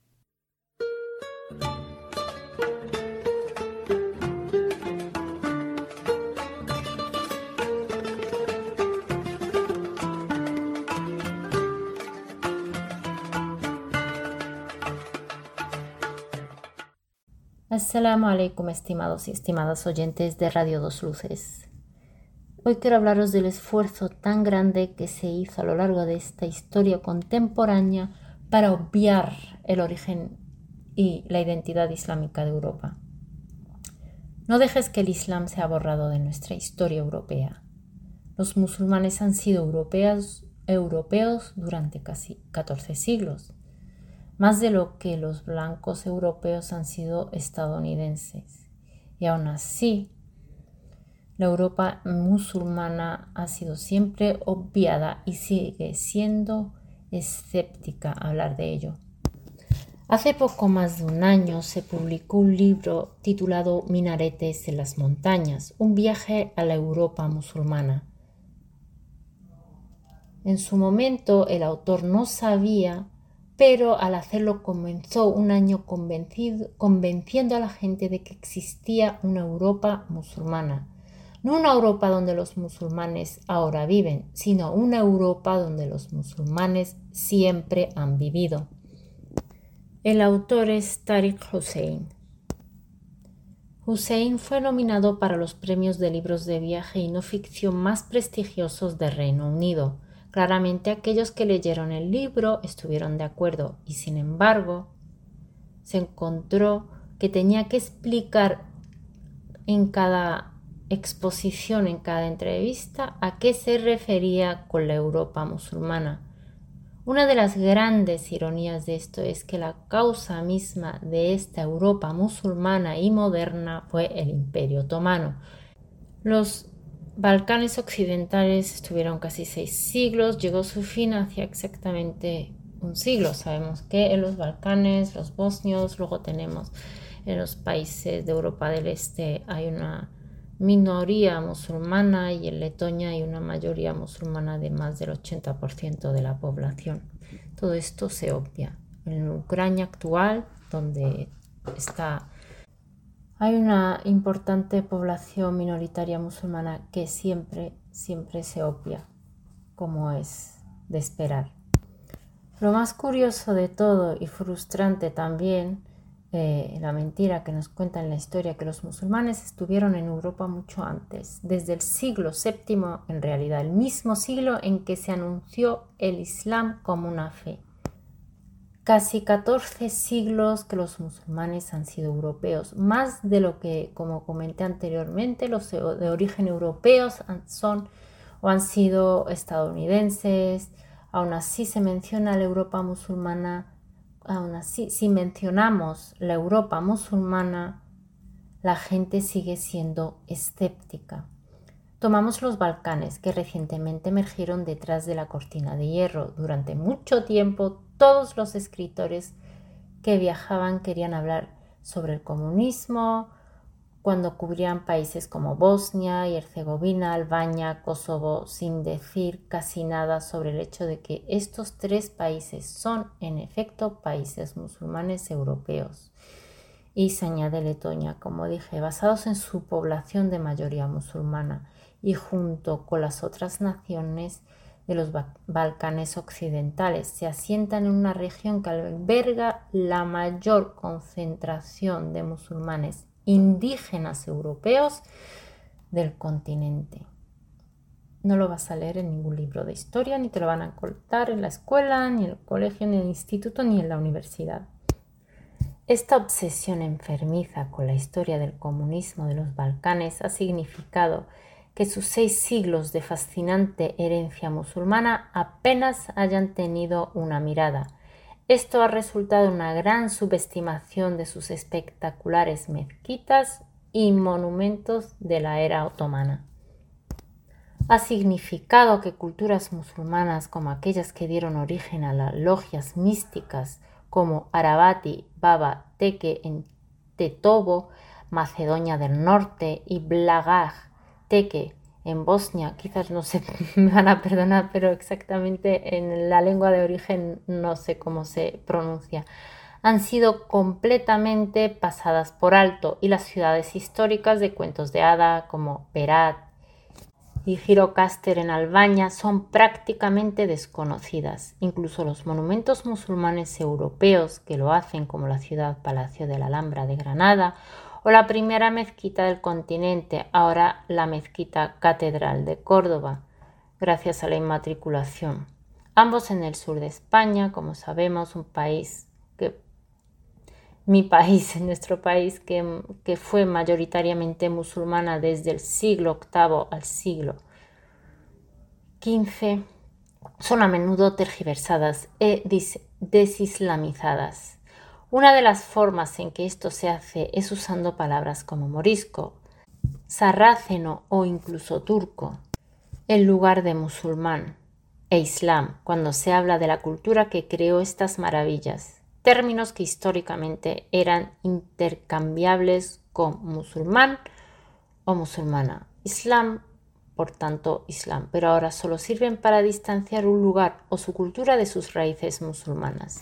Assalamu alaikum, estimados y estimadas oyentes de Radio Dos Luces. Hoy quiero hablaros del esfuerzo tan grande que se hizo a lo largo de esta historia contemporánea para obviar el origen y la identidad islámica de Europa. No dejes que el Islam sea borrado de nuestra historia europea. Los musulmanes han sido europeos, europeos durante casi catorce siglos. Más de lo que los blancos europeos han sido estadounidenses. Y aún así, la Europa musulmana ha sido siempre obviada y sigue siendo escéptica a hablar de ello. Hace poco más de un año se publicó un libro titulado Minaretes en las montañas, un viaje a la Europa musulmana. En su momento el autor no sabía, pero al hacerlo comenzó un año convencido, convenciendo a la gente de que existía una Europa musulmana. No una Europa donde los musulmanes ahora viven, sino una Europa donde los musulmanes siempre han vivido. El autor es Tariq Hussein. Hussein fue nominado para los premios de libros de viaje y no ficción más prestigiosos de Reino Unido. Claramente aquellos que leyeron el libro estuvieron de acuerdo y sin embargo se encontró que tenía que explicar en cada exposición, en cada entrevista, a qué se refería con la Europa musulmana. Una de las grandes ironías de esto es que la causa misma de esta Europa musulmana y moderna fue el Imperio Otomano. Los Balcanes occidentales estuvieron casi seis siglos, llegó su fin hacia exactamente un siglo. Sabemos que en los Balcanes, los bosnios, luego tenemos en los países de Europa del Este hay una minoría musulmana y en Letonia hay una mayoría musulmana de más del ochenta por ciento de la población. Todo esto se obvia. En Ucrania actual, donde está hay una importante población minoritaria musulmana que siempre, siempre se obvia, como es de esperar. Lo más curioso de todo y frustrante también, eh, la mentira que nos cuenta en la historia, que los musulmanes estuvieron en Europa mucho antes, desde el siglo séptimo en realidad, el mismo siglo en que se anunció el Islam como una fe. Casi catorce siglos que los musulmanes han sido europeos, más de lo que, como comenté anteriormente, los de origen europeos son o han sido estadounidenses. Aún así se menciona la Europa musulmana, aún así si mencionamos la Europa musulmana, la gente sigue siendo escéptica. Tomamos los Balcanes, que recientemente emergieron detrás de la cortina de hierro. Durante mucho tiempo, todos los escritores que viajaban querían hablar sobre el comunismo, cuando cubrían países como Bosnia y Herzegovina, Albania, Kosovo, sin decir casi nada sobre el hecho de que estos tres países son, en efecto, países musulmanes europeos. Y se añade Letonia, como dije, basados en su población de mayoría musulmana y junto con las otras naciones de los Balcanes occidentales se asientan en una región que alberga la mayor concentración de musulmanes indígenas europeos del continente. No lo vas a leer en ningún libro de historia, ni te lo van a contar en la escuela, ni en el colegio, ni en el instituto, ni en la universidad. Esta obsesión enfermiza con la historia del comunismo de los Balcanes ha significado que sus seis siglos de fascinante herencia musulmana apenas hayan tenido una mirada. Esto ha resultado en una gran subestimación de sus espectaculares mezquitas y monumentos de la era otomana. Ha significado que culturas musulmanas como aquellas que dieron origen a las logias místicas como Arabati, Baba, Teke en Tetovo, Macedonia del Norte, y Blagaj, Teke en Bosnia, quizás no sé, me van a perdonar, pero exactamente en la lengua de origen no sé cómo se pronuncia, han sido completamente pasadas por alto, y las ciudades históricas de cuentos de hada como Berat y Girocaster en Albania son prácticamente desconocidas. Incluso los monumentos musulmanes europeos que lo hacen, como la ciudad Palacio de la Alhambra de Granada o la primera mezquita del continente, ahora la mezquita Catedral de Córdoba, gracias a la inmatriculación. Ambos en el sur de España, como sabemos, un país que mi país, nuestro país, que, que fue mayoritariamente musulmana desde el siglo octavo al siglo quince, son a menudo tergiversadas e desislamizadas. Una de las formas en que esto se hace es usando palabras como morisco, sarraceno o incluso turco, en lugar de musulmán e islam, cuando se habla de la cultura que creó estas maravillas, términos que históricamente eran intercambiables con musulmán o musulmana, islam, por tanto islam, pero ahora solo sirven para distanciar un lugar o su cultura de sus raíces musulmanas.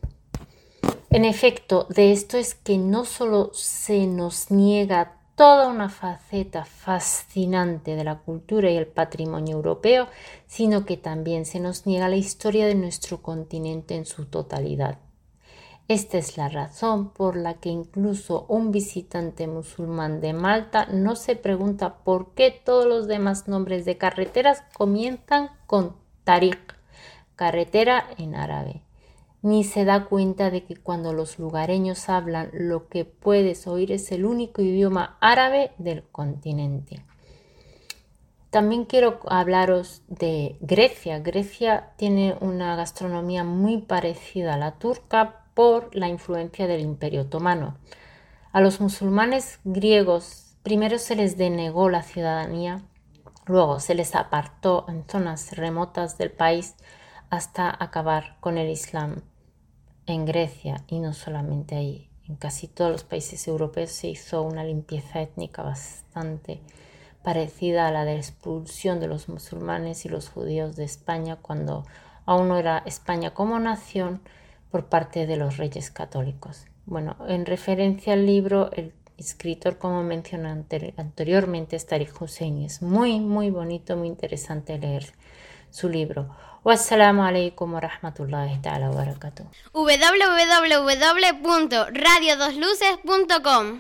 En efecto, de esto es que no solo se nos niega toda una faceta fascinante de la cultura y el patrimonio europeo, sino que también se nos niega la historia de nuestro continente en su totalidad. Esta es la razón por la que incluso un visitante musulmán de Malta no se pregunta por qué todos los demás nombres de carreteras comienzan con Tariq, carretera en árabe, ni se da cuenta de que cuando los lugareños hablan, lo que puedes oír es el único idioma árabe del continente. También quiero hablaros de Grecia. Grecia tiene una gastronomía muy parecida a la turca por la influencia del Imperio Otomano. A los musulmanes griegos primero se les denegó la ciudadanía, luego se les apartó en zonas remotas del país hasta acabar con el Islam en Grecia, y no solamente ahí. En casi todos los países europeos se hizo una limpieza étnica bastante parecida a la de expulsión de los musulmanes y los judíos de España cuando aún no era España como nación, por parte de los reyes católicos. Bueno, en referencia al libro, el escritor, como mencioné anteriormente, es Tariq Husseini. Es muy, muy bonito, muy interesante leer su libro. Wassalamu alaikum wa rahmatullahi ta'ala wa barakatuh. w w w punto radio dos luces punto com.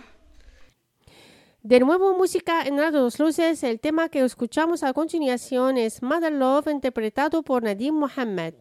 De nuevo, música en Radio Dos Luces. El tema que escuchamos a continuación es Mother Love, interpretado por Nadim Mohammed.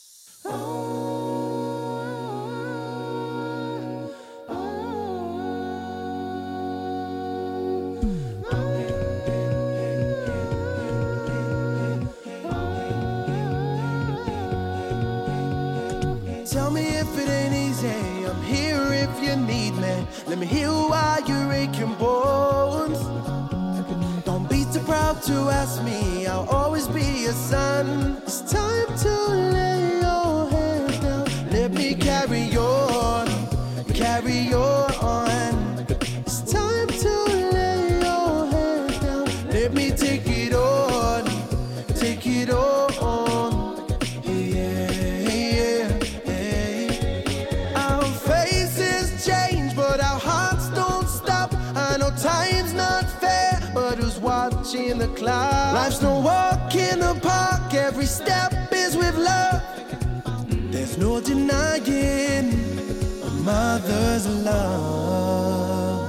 Tell me if it ain't easy, I'm here if you need me. Let me hear why you're aching bones. Don't be too proud to ask me, I'll always be your son. It's time to lay your head down. Let me carry on, carry on. It's time to lay your head down. Let me take it on, take it on. In the clouds, life's no walk in the park. Every step is with love. There's no denying a mother's love.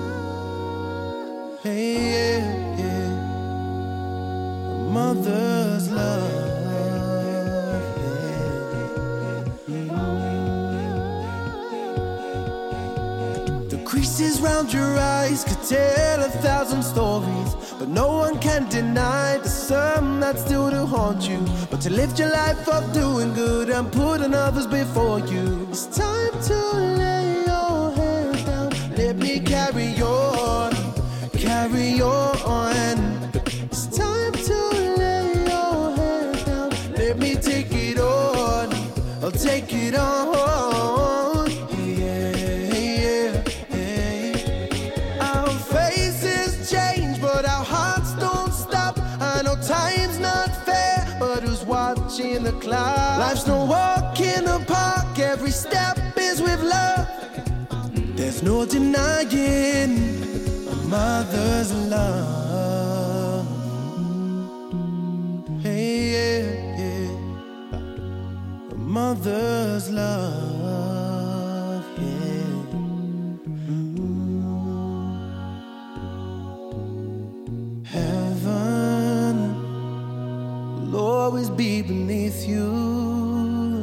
Hey, yeah, yeah. A mother's love. Yeah. tell a thousand stories, but no one can deny the some that still do haunt you. But to lift your life up doing good and putting others before you, it's time to lay your head down. Let me carry on, carry on. It's time to lay your head down. Let me take it on, I'll take it on. In the clouds, life's no walk in the park. Every step is with love. There's no denying a mother's love. Hey, yeah, yeah. A mother's love. Yeah. Mm. Heaven always be beneath you.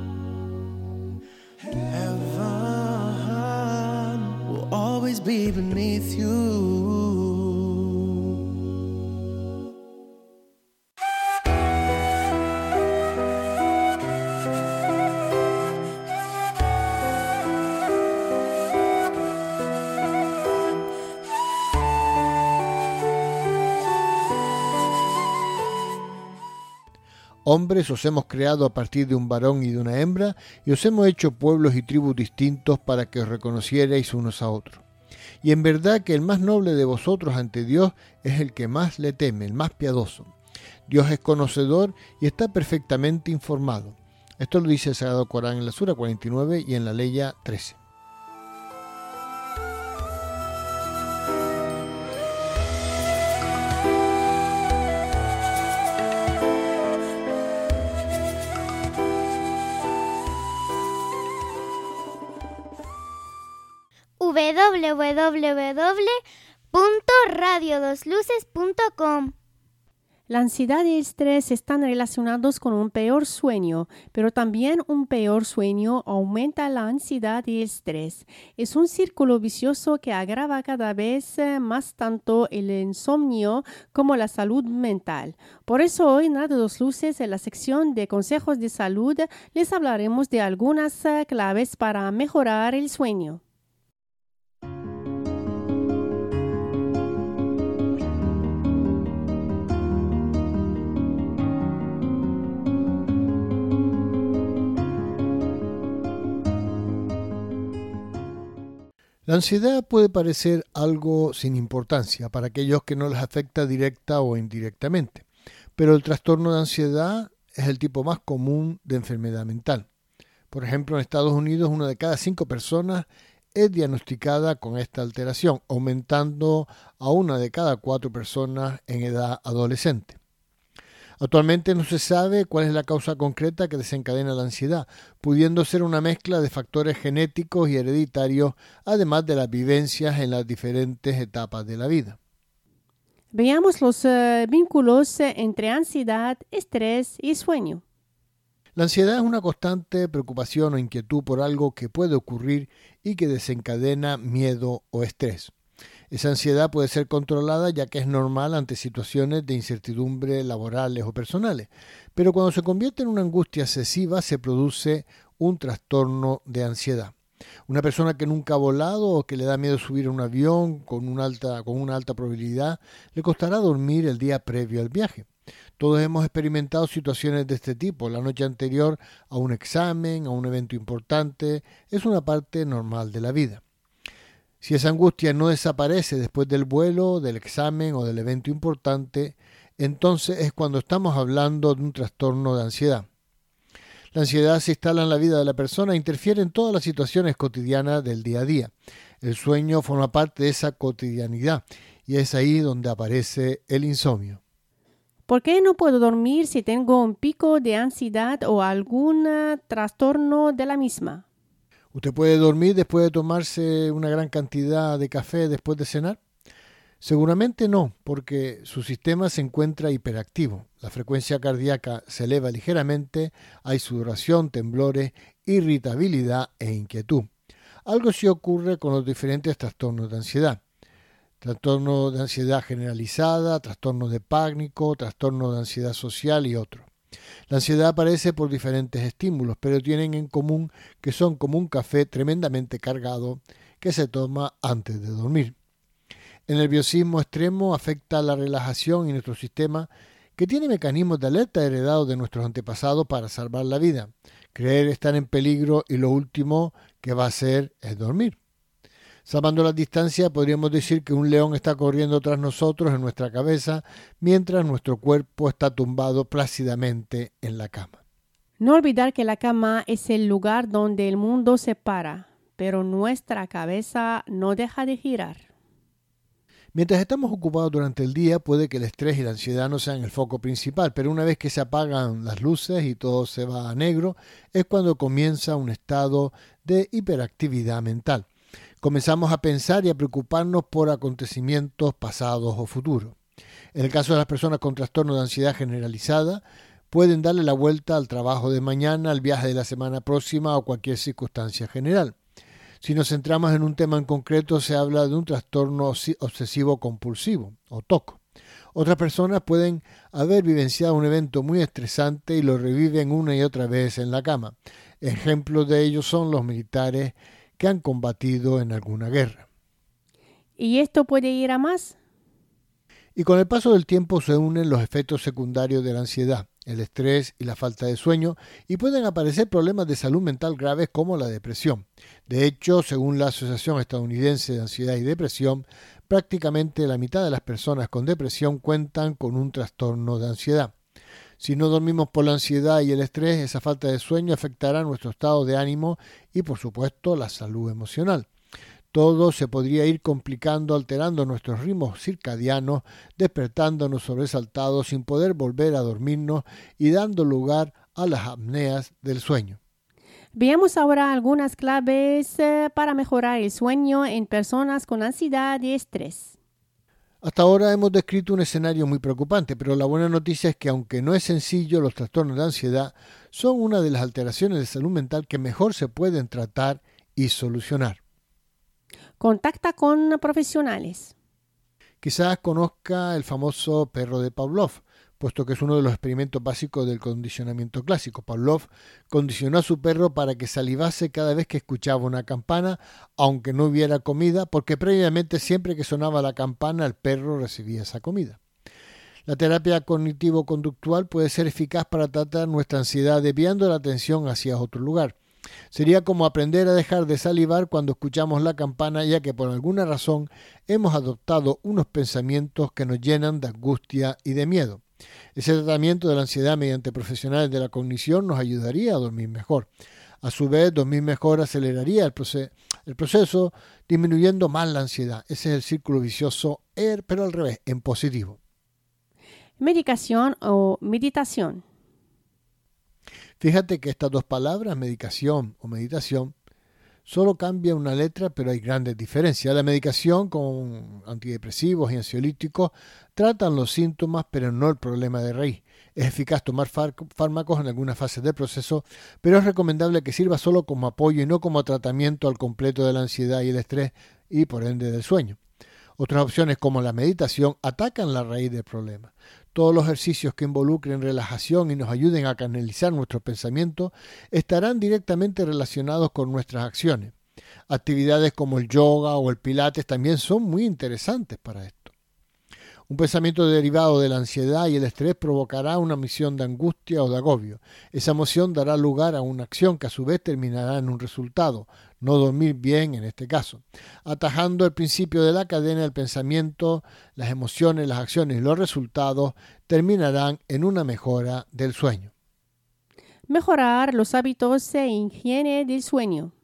Heaven will always be beneath you. Hombres os hemos creado a partir de un varón y de una hembra, y os hemos hecho pueblos y tribus distintos para que os reconocierais unos a otros. Y en verdad que el más noble de vosotros ante Dios es el que más le teme, el más piadoso. Dios es conocedor y está perfectamente informado. Esto lo dice el Sagrado Corán en la Sura cuarenta y nueve y en la Leya trece. doble u doble u doble u punto radio dos luces punto com. La ansiedad y el estrés están relacionados con un peor sueño, pero también un peor sueño aumenta la ansiedad y el estrés. Es un círculo vicioso que agrava cada vez más tanto el insomnio como la salud mental. Por eso hoy en Radio Dos Luces, en la sección de consejos de salud, les hablaremos de algunas claves para mejorar el sueño. La ansiedad puede parecer algo sin importancia para aquellos que no les afecta directa o indirectamente, pero el trastorno de ansiedad es el tipo más común de enfermedad mental. Por ejemplo, en Estados Unidos, una de cada cinco personas es diagnosticada con esta alteración, aumentando a una de cada cuatro personas en edad adolescente. Actualmente no se sabe cuál es la causa concreta que desencadena la ansiedad, pudiendo ser una mezcla de factores genéticos y hereditarios, además de las vivencias en las diferentes etapas de la vida. Veamos los uh, vínculos entre ansiedad, estrés y sueño. La ansiedad es una constante preocupación o inquietud por algo que puede ocurrir y que desencadena miedo o estrés. Esa ansiedad puede ser controlada ya que es normal ante situaciones de incertidumbre laborales o personales, pero cuando se convierte en una angustia excesiva se produce un trastorno de ansiedad. Una persona que nunca ha volado o que le da miedo subir a un avión con una alta, con una alta probabilidad le costará dormir el día previo al viaje. Todos hemos experimentado situaciones de este tipo. La noche anterior a un examen, a un evento importante, es una parte normal de la vida. Si esa angustia no desaparece después del vuelo, del examen o del evento importante, entonces es cuando estamos hablando de un trastorno de ansiedad. La ansiedad se instala en la vida de la persona e interfiere en todas las situaciones cotidianas del día a día. El sueño forma parte de esa cotidianidad y es ahí donde aparece el insomnio. ¿Por qué no puedo dormir si tengo un pico de ansiedad o algún uh, trastorno de la misma? ¿Usted puede dormir después de tomarse una gran cantidad de café después de cenar? Seguramente no, porque su sistema se encuentra hiperactivo. La frecuencia cardíaca se eleva ligeramente, hay sudoración, temblores, irritabilidad e inquietud. Algo sí ocurre con los diferentes trastornos de ansiedad. trastorno de ansiedad generalizada, trastorno de pánico, trastorno de ansiedad social y otros. La ansiedad aparece por diferentes estímulos, pero tienen en común que son como un café tremendamente cargado que se toma antes de dormir. El nerviosismo extremo afecta a la relajación y nuestro sistema, que tiene mecanismos de alerta heredados de nuestros antepasados para salvar la vida, creer estar en peligro y lo último que va a hacer es dormir. Salvando las distancias, podríamos decir que un león está corriendo tras nosotros en nuestra cabeza mientras nuestro cuerpo está tumbado plácidamente en la cama. No olvidar que la cama es el lugar donde el mundo se para, pero nuestra cabeza no deja de girar. Mientras estamos ocupados durante el día, puede que el estrés y la ansiedad no sean el foco principal, pero una vez que se apagan las luces y todo se va a negro, es cuando comienza un estado de hiperactividad mental. Comenzamos a pensar y a preocuparnos por acontecimientos pasados o futuros. En el caso de las personas con trastorno de ansiedad generalizada, pueden darle la vuelta al trabajo de mañana, al viaje de la semana próxima o cualquier circunstancia general. Si nos centramos en un tema en concreto, se habla de un trastorno obsesivo-compulsivo, o T O C. Otras personas pueden haber vivenciado un evento muy estresante y lo reviven una y otra vez en la cama. Ejemplos de ellos son los militares que han combatido en alguna guerra. ¿Y esto puede ir a más? Y con el paso del tiempo se unen los efectos secundarios de la ansiedad, el estrés y la falta de sueño, y pueden aparecer problemas de salud mental graves como la depresión. De hecho, según la Asociación Estadounidense de Ansiedad y Depresión, prácticamente la mitad de las personas con depresión cuentan con un trastorno de ansiedad. Si no dormimos por la ansiedad y el estrés, esa falta de sueño afectará nuestro estado de ánimo y, por supuesto, la salud emocional. Todo se podría ir complicando, alterando nuestros ritmos circadianos, despertándonos sobresaltados sin poder volver a dormirnos y dando lugar a las apneas del sueño. Veamos ahora algunas claves eh, para mejorar el sueño en personas con ansiedad y estrés. Hasta ahora hemos descrito un escenario muy preocupante, pero la buena noticia es que aunque no es sencillo, los trastornos de ansiedad son una de las alteraciones de salud mental que mejor se pueden tratar y solucionar. Contacta con profesionales. Quizás conozca el famoso perro de Pavlov, puesto que es uno de los experimentos básicos del condicionamiento clásico. Pavlov condicionó a su perro para que salivase cada vez que escuchaba una campana, aunque no hubiera comida, porque previamente siempre que sonaba la campana el perro recibía esa comida. La terapia cognitivo-conductual puede ser eficaz para tratar nuestra ansiedad desviando la atención hacia otro lugar. Sería como aprender a dejar de salivar cuando escuchamos la campana, ya que por alguna razón hemos adoptado unos pensamientos que nos llenan de angustia y de miedo. Ese tratamiento de la ansiedad mediante profesionales de la cognición nos ayudaría a dormir mejor. A su vez, dormir mejor aceleraría el, proce- el proceso, disminuyendo más la ansiedad. Ese es el círculo vicioso, pero al revés, en positivo. Medicación o meditación. Fíjate que estas dos palabras, medicación o meditación, solo cambian una letra, pero hay grandes diferencias. La medicación con antidepresivos y ansiolíticos tratan los síntomas, pero no el problema de raíz. Es eficaz tomar fármacos en algunas fases del proceso, pero es recomendable que sirva solo como apoyo y no como tratamiento al completo de la ansiedad y el estrés y por ende del sueño. Otras opciones como la meditación atacan la raíz del problema. Todos los ejercicios que involucren relajación y nos ayuden a canalizar nuestros pensamientos estarán directamente relacionados con nuestras acciones. Actividades como el yoga o el pilates también son muy interesantes para esto. Un pensamiento derivado de la ansiedad y el estrés provocará una emoción de angustia o de agobio. Esa emoción dará lugar a una acción que a su vez terminará en un resultado, no dormir bien en este caso. Atajando el principio de la cadena del pensamiento, las emociones, las acciones y los resultados terminarán en una mejora del sueño. Mejorar los hábitos e higiene del sueño.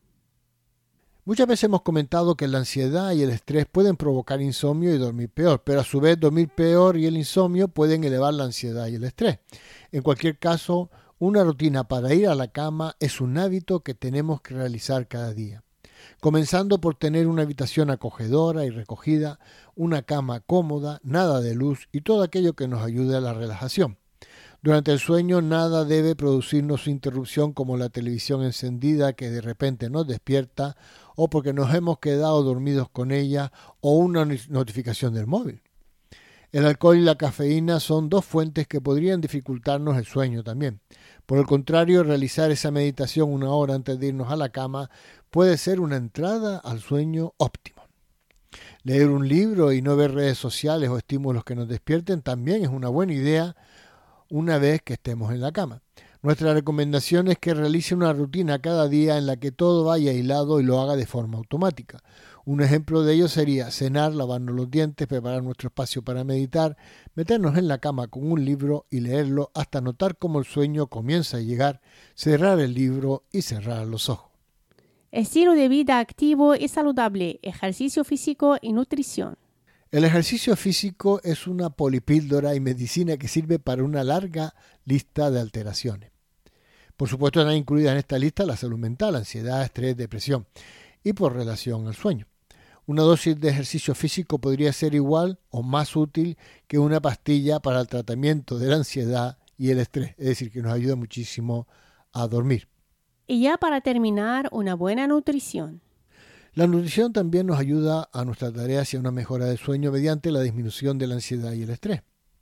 Muchas veces hemos comentado que la ansiedad y el estrés pueden provocar insomnio y dormir peor, pero a su vez dormir peor y el insomnio pueden elevar la ansiedad y el estrés. En cualquier caso, una rutina para ir a la cama es un hábito que tenemos que realizar cada día. Comenzando por tener una habitación acogedora y recogida, una cama cómoda, nada de luz y todo aquello que nos ayude a la relajación. Durante el sueño nada debe producirnos interrupción como la televisión encendida que de repente nos despierta o porque nos hemos quedado dormidos con ella o una notificación del móvil. El alcohol y la cafeína son dos fuentes que podrían dificultarnos el sueño también. Por el contrario, realizar esa meditación una hora antes de irnos a la cama puede ser una entrada al sueño óptimo. Leer un libro y no ver redes sociales o estímulos que nos despierten también es una buena idea una vez que estemos en la cama. Nuestra recomendación es que realice una rutina cada día en la que todo vaya hilado y lo haga de forma automática. Un ejemplo de ello sería cenar, lavarnos los dientes, preparar nuestro espacio para meditar, meternos en la cama con un libro y leerlo hasta notar cómo el sueño comienza a llegar, cerrar el libro y cerrar los ojos. Estilo de vida activo y saludable, ejercicio físico y nutrición. El ejercicio físico es una polipíldora y medicina que sirve para una larga lista de alteraciones. Por supuesto, están incluidas en esta lista la salud mental, ansiedad, estrés, depresión y por relación al sueño. Una dosis de ejercicio físico podría ser igual o más útil que una pastilla para el tratamiento de la ansiedad y el estrés, es decir, que nos ayuda muchísimo a dormir. Y ya para terminar, una buena nutrición. La nutrición también nos ayuda a nuestra tarea hacia una mejora del sueño mediante la disminución de la ansiedad y el estrés.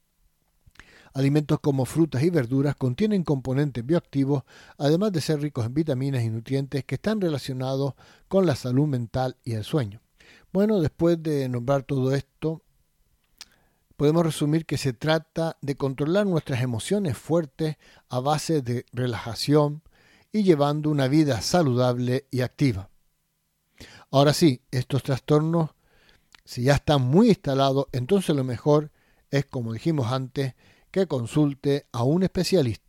Alimentos como frutas y verduras contienen componentes bioactivos, además de ser ricos en vitaminas y nutrientes que están relacionados con la salud mental y el sueño. Bueno, después de nombrar todo esto, podemos resumir que se trata de controlar nuestras emociones fuertes a base de relajación y llevando una vida saludable y activa. Ahora sí, estos trastornos, si ya están muy instalados, entonces lo mejor es, como dijimos antes, que consulte a un especialista.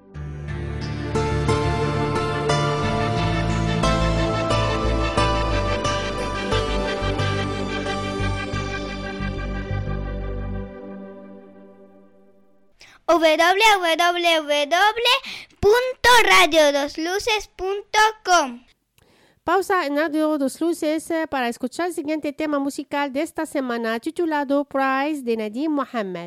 w w w punto radio dos luces punto com. Pausa en Radio Dos Luces para escuchar el siguiente tema musical de esta semana titulado Prize de Nadim Mohamed.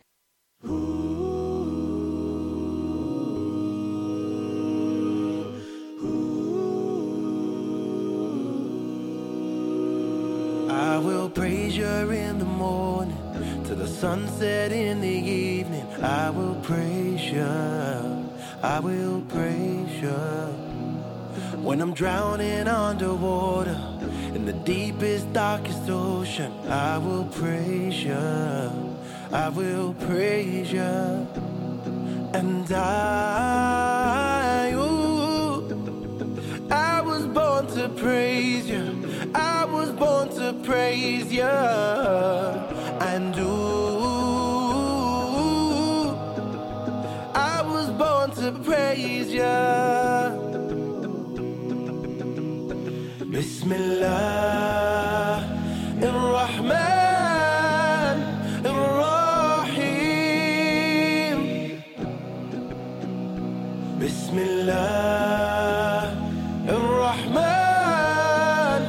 I will praise you in the morning, to the sunset in the evening. I will praise you, I will praise you. When I'm drowning underwater, in the deepest, darkest ocean, I will praise you, I will praise you. And I, ooh, I was born to praise you, I was born to praise you. And ooh, I was born to praise you. Bismillah ar-Rahman ar-Rahim. Bismillah ar-Rahman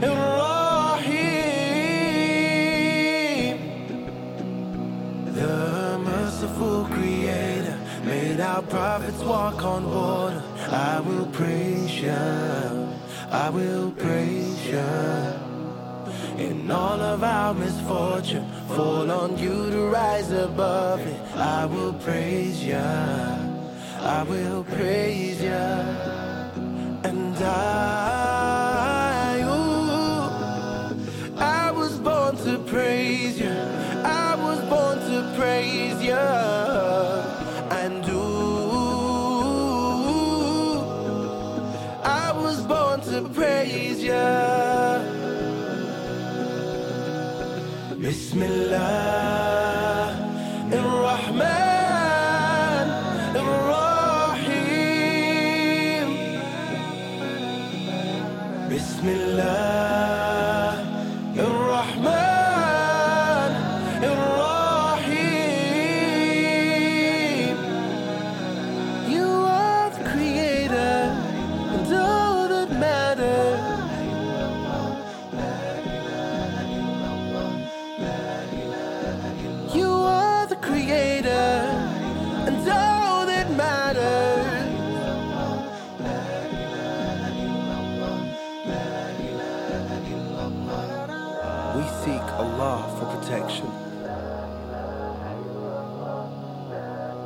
ar-Rahim. The merciful Creator made our prophets walk on water. I will praise you, I will praise you. In all of our misfortune, fall on you to rise above it. I will praise you, I will praise you. And I, ooh, I was born to praise you, I was born to praise you. And ooh, I was born to praise you. Bismillah ar-Rahman ar-Rahim. Bismillah ar-Rahman ar-Rahim. You are the creator and all that matters.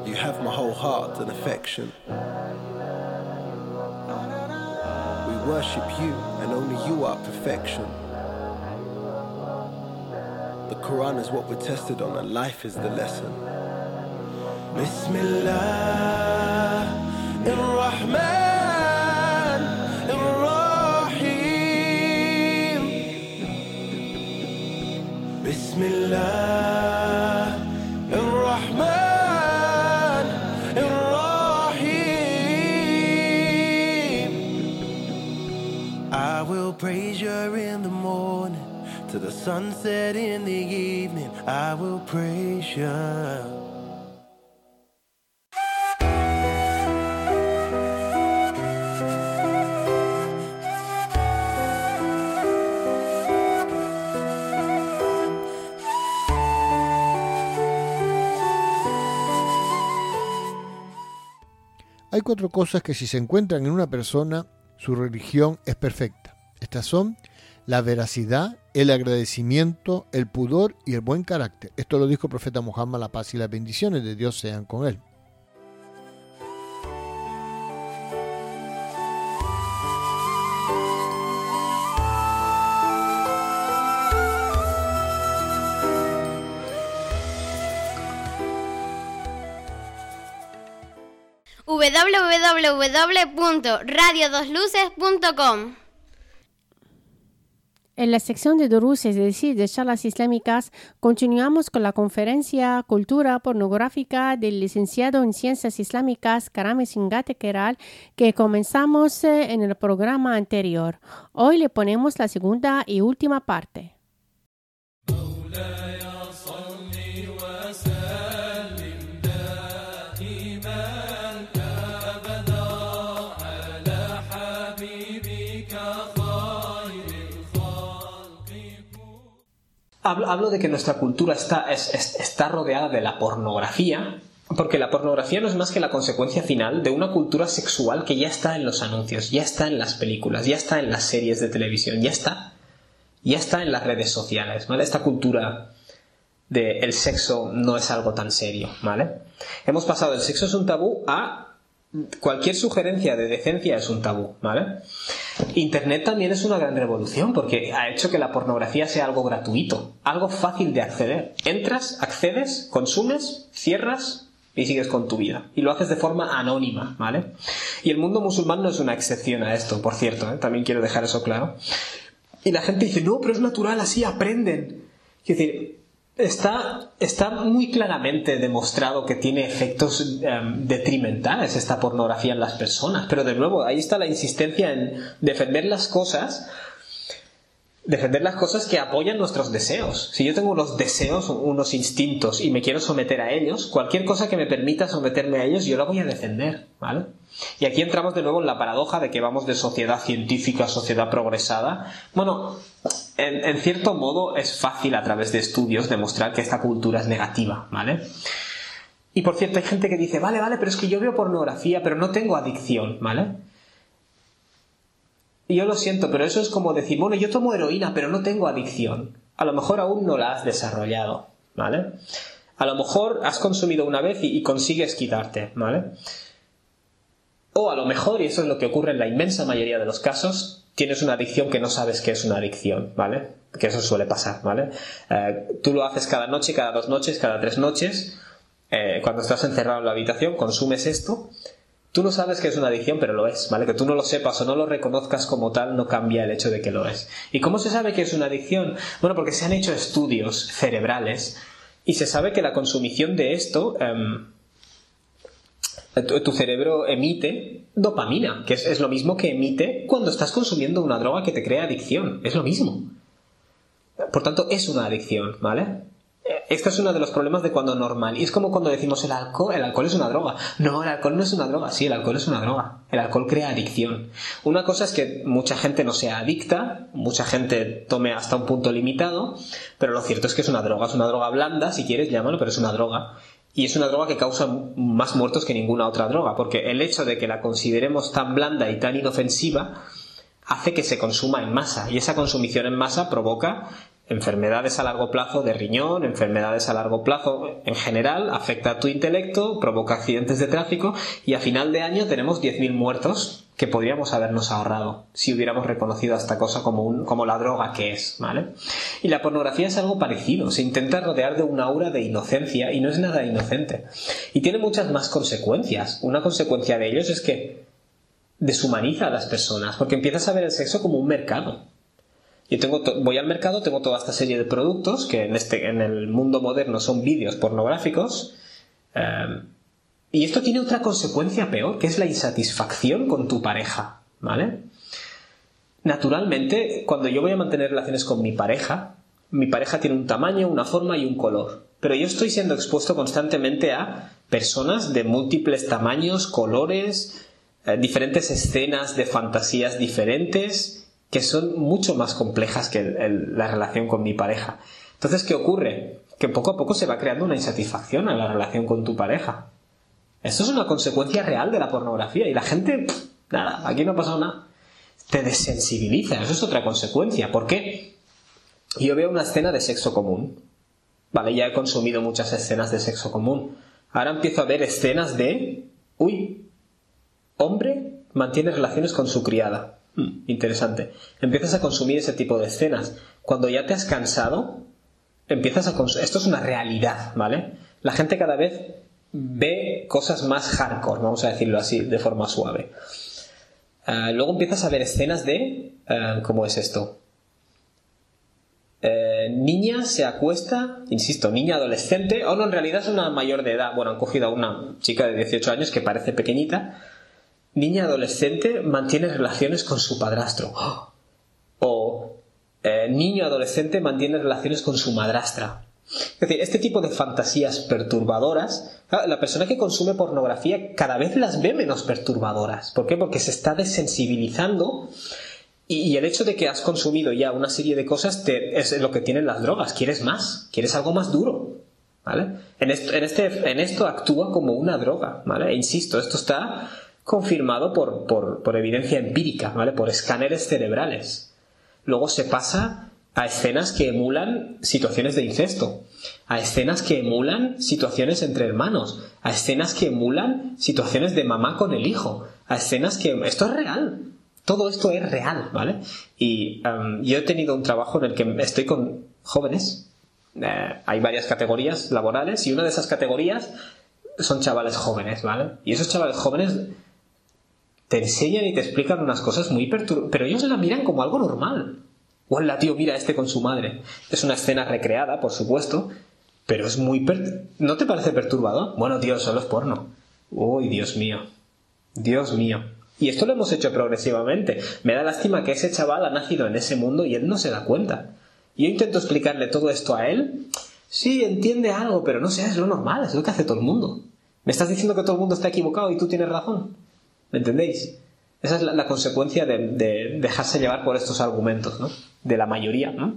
You have my whole heart and affection. We worship you, and only you are perfection. The Quran is what we're tested on, and life is the lesson. Bismillah ar-Rahman ar-Rahim. Bismillah ar-Rahman ar-Rahim. I will praise you in the morning, to the sunset in the evening, I will praise you. Hay cuatro cosas que si se encuentran en una persona, su religión es perfecta. Estas son la veracidad, el agradecimiento, el pudor y el buen carácter. Esto lo dijo el profeta Muhammad, la paz y las bendiciones de Dios sean con él. w w w punto radio dos luces punto com. En la sección de Duruses, es decir, de charlas islámicas, continuamos con la conferencia Cultura Pornográfica del licenciado en Ciencias Islámicas Karame Singate Keral, que comenzamos en el programa anterior. Hoy le ponemos la segunda y última parte. Hablo, hablo de que nuestra cultura está, es, es, está rodeada de la pornografía, porque la pornografía no es más que la consecuencia final de una cultura sexual que ya está en los anuncios, ya está en las películas, ya está en las series de televisión, ya está, ya está en las redes sociales, ¿vale? Esta cultura de el sexo no es algo tan serio, ¿vale? Hemos pasado del sexo es un tabú a cualquier sugerencia de decencia es un tabú, ¿vale? Internet también es una gran revolución porque ha hecho que la pornografía sea algo gratuito, algo fácil de acceder. Entras, accedes, consumes, cierras y sigues con tu vida. Y lo haces de forma anónima, ¿vale? Y el mundo musulmán no es una excepción a esto, por cierto, ¿eh? También quiero dejar eso claro. Y la gente dice, no, pero es natural, así aprenden. Es decir, Está, está muy claramente demostrado que tiene efectos um, detrimentales esta pornografía en las personas, pero de nuevo ahí está la insistencia en defender las cosas defender las cosas que apoyan nuestros deseos. Si yo tengo unos deseos, unos instintos y me quiero someter a ellos, cualquier cosa que me permita someterme a ellos yo la voy a defender, ¿vale? Y aquí entramos de nuevo en la paradoja de que vamos de sociedad científica a sociedad progresada. Bueno, en, en cierto modo es fácil a través de estudios demostrar que esta cultura es negativa, ¿vale? Y por cierto, hay gente que dice, vale, vale, pero es que yo veo pornografía, pero no tengo adicción, ¿vale? Y yo lo siento, pero eso es como decir, bueno, yo tomo heroína, pero no tengo adicción. A lo mejor aún no la has desarrollado, ¿vale? A lo mejor has consumido una vez y, y consigues quitarte, ¿vale? O a lo mejor, y eso es lo que ocurre en la inmensa mayoría de los casos, tienes una adicción que no sabes que es una adicción, ¿vale? Que eso suele pasar, ¿vale? Eh, tú lo haces cada noche, cada dos noches, cada tres noches. Eh, cuando estás encerrado en la habitación, consumes esto. Tú no sabes que es una adicción, pero lo es, ¿vale? Que tú no lo sepas o no lo reconozcas como tal no cambia el hecho de que lo es. ¿Y cómo se sabe que es una adicción? Bueno, porque se han hecho estudios cerebrales y se sabe que la consumición de esto, um, tu, tu cerebro emite dopamina, que es, es lo mismo que emite cuando estás consumiendo una droga que te crea adicción. Es lo mismo. Por tanto, es una adicción, ¿vale? Este es uno de los problemas de cuando normal. Y es como cuando decimos el alcohol, el alcohol es una droga. No, el alcohol no es una droga. Sí, el alcohol es una droga. El alcohol crea adicción. Una cosa es que mucha gente no sea adicta, mucha gente tome hasta un punto limitado, pero lo cierto es que es una droga. Es una droga blanda, si quieres, llámalo, pero es una droga. Y es una droga que causa más muertos que ninguna otra droga, porque el hecho de que la consideremos tan blanda y tan inofensiva hace que se consuma en masa. Y esa consumición en masa provoca enfermedades a largo plazo de riñón, enfermedades a largo plazo en general, afecta a tu intelecto, provoca accidentes de tráfico y a final de año tenemos diez mil muertos que podríamos habernos ahorrado si hubiéramos reconocido a esta cosa como, un, como la droga que es, ¿vale? Y la pornografía es algo parecido, se intenta rodear de un aura de inocencia y no es nada inocente. Y tiene muchas más consecuencias. Una consecuencia de ellos es que deshumaniza a las personas, porque empiezas a ver el sexo como un mercado. Yo tengo to- voy al mercado, tengo toda esta serie de productos que en, este, en el mundo moderno son vídeos pornográficos, eh, y esto tiene otra consecuencia peor, que es la insatisfacción con tu pareja, ¿vale? Naturalmente, cuando yo voy a mantener relaciones con mi pareja, mi pareja tiene un tamaño, una forma y un color, pero yo estoy siendo expuesto constantemente a personas de múltiples tamaños, colores, eh, diferentes escenas de fantasías diferentes, que son mucho más complejas que el, el, la relación con mi pareja. Entonces, ¿qué ocurre? Que poco a poco se va creando una insatisfacción en la relación con tu pareja. Esto es una consecuencia real de la pornografía y la gente, pff, nada, aquí no ha pasado nada. Te desensibiliza, eso es otra consecuencia. ¿Por qué? Yo veo una escena de sexo común. Vale, ya he consumido muchas escenas de sexo común. Ahora empiezo a ver escenas de... Uy, hombre mantiene relaciones con su criada. Hmm, interesante. Empiezas a consumir ese tipo de escenas. Cuando ya te has cansado, empiezas a consumir... Esto es una realidad, ¿vale? La gente cada vez ve cosas más hardcore, vamos a decirlo así, de forma suave. Uh, luego empiezas a ver escenas de... Uh, ¿Cómo es esto? Uh, niña se acuesta, insisto, niña adolescente, o no, en realidad es una mayor de edad. Bueno, han cogido a una chica de dieciocho años que parece pequeñita. Niña adolescente mantiene relaciones con su padrastro. ¡Oh! O uh, niño adolescente mantiene relaciones con su madrastra. Es decir, este tipo de fantasías perturbadoras, la persona que consume pornografía cada vez las ve menos perturbadoras. ¿Por qué? Porque se está desensibilizando y, y el hecho de que has consumido ya una serie de cosas te, es lo que tienen las drogas. Quieres más, quieres algo más duro, ¿vale? En esto, en este, en esto actúa como una droga, ¿vale? E insisto, esto está confirmado por, por, por evidencia empírica, ¿vale? Por escáneres cerebrales. Luego se pasa a escenas que emulan situaciones de incesto, a escenas que emulan situaciones entre hermanos, a escenas que emulan situaciones de mamá con el hijo, a escenas que... Esto es real, todo esto es real, ¿vale? Y um, yo he tenido un trabajo en el que estoy con jóvenes, eh, hay varias categorías laborales y una de esas categorías son chavales jóvenes, ¿vale? Y esos chavales jóvenes te enseñan y te explican unas cosas muy perturbadoras, pero ellos la miran como algo normal. Hola, tío, mira este con su madre. Es una escena recreada, por supuesto, pero es muy... Per... ¿No te parece perturbador? Bueno, tío, solo es porno. Uy, Dios mío. Dios mío. Y esto lo hemos hecho progresivamente. Me da lástima que ese chaval ha nacido en ese mundo y él no se da cuenta. Yo intento explicarle todo esto a él. Sí, entiende algo, pero no sé, es lo normal, es lo que hace todo el mundo. ¿Me estás diciendo que todo el mundo está equivocado y tú tienes razón? ¿Me entendéis? Esa es la, la consecuencia de, de dejarse llevar por estos argumentos, ¿no? De la mayoría, ¿no?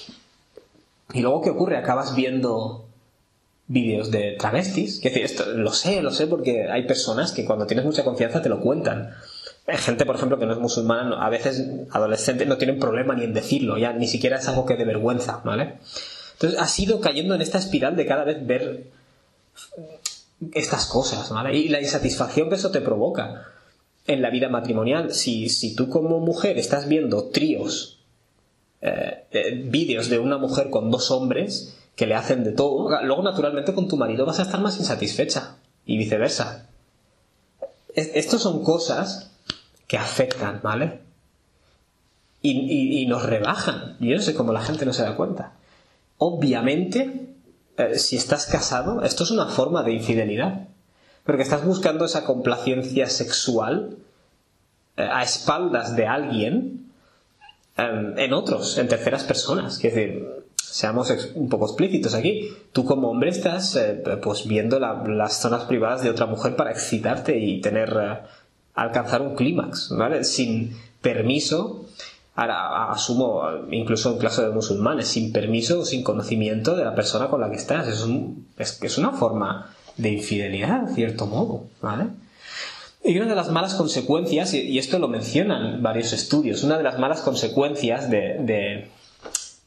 Y luego, ¿qué ocurre? Acabas viendo vídeos de travestis. Que esto, lo sé, lo sé, porque hay personas que cuando tienes mucha confianza te lo cuentan. Hay gente, por ejemplo, que no es musulmana, a veces adolescentes no tienen problema ni en decirlo, ya ni siquiera es algo que dé vergüenza, ¿vale? Entonces has ido cayendo en esta espiral de cada vez ver estas cosas, ¿vale? Y la insatisfacción que eso te provoca en la vida matrimonial. Si, si tú como mujer estás viendo tríos, eh, eh, vídeos de una mujer con dos hombres que le hacen de todo, luego naturalmente con tu marido vas a estar más insatisfecha y viceversa. Es, estos son cosas que afectan, ¿vale? Y, y, y nos rebajan. Yo no sé cómo la gente no se da cuenta. Obviamente, eh, si estás casado, esto es una forma de infidelidad. Porque estás buscando esa complacencia sexual eh, a espaldas de alguien eh, en otros, en terceras personas. Es decir, seamos ex- un poco explícitos aquí. Tú como hombre estás eh, pues viendo la, las zonas privadas de otra mujer para excitarte y tener eh, alcanzar un clímax, ¿vale? Sin permiso. Ahora asumo, incluso en caso de musulmanes, sin permiso o sin conocimiento de la persona con la que estás. Es, un, es, es una forma de infidelidad, de cierto modo, ¿vale? Y una de las malas consecuencias, y esto lo mencionan varios estudios, una de las malas consecuencias de, de,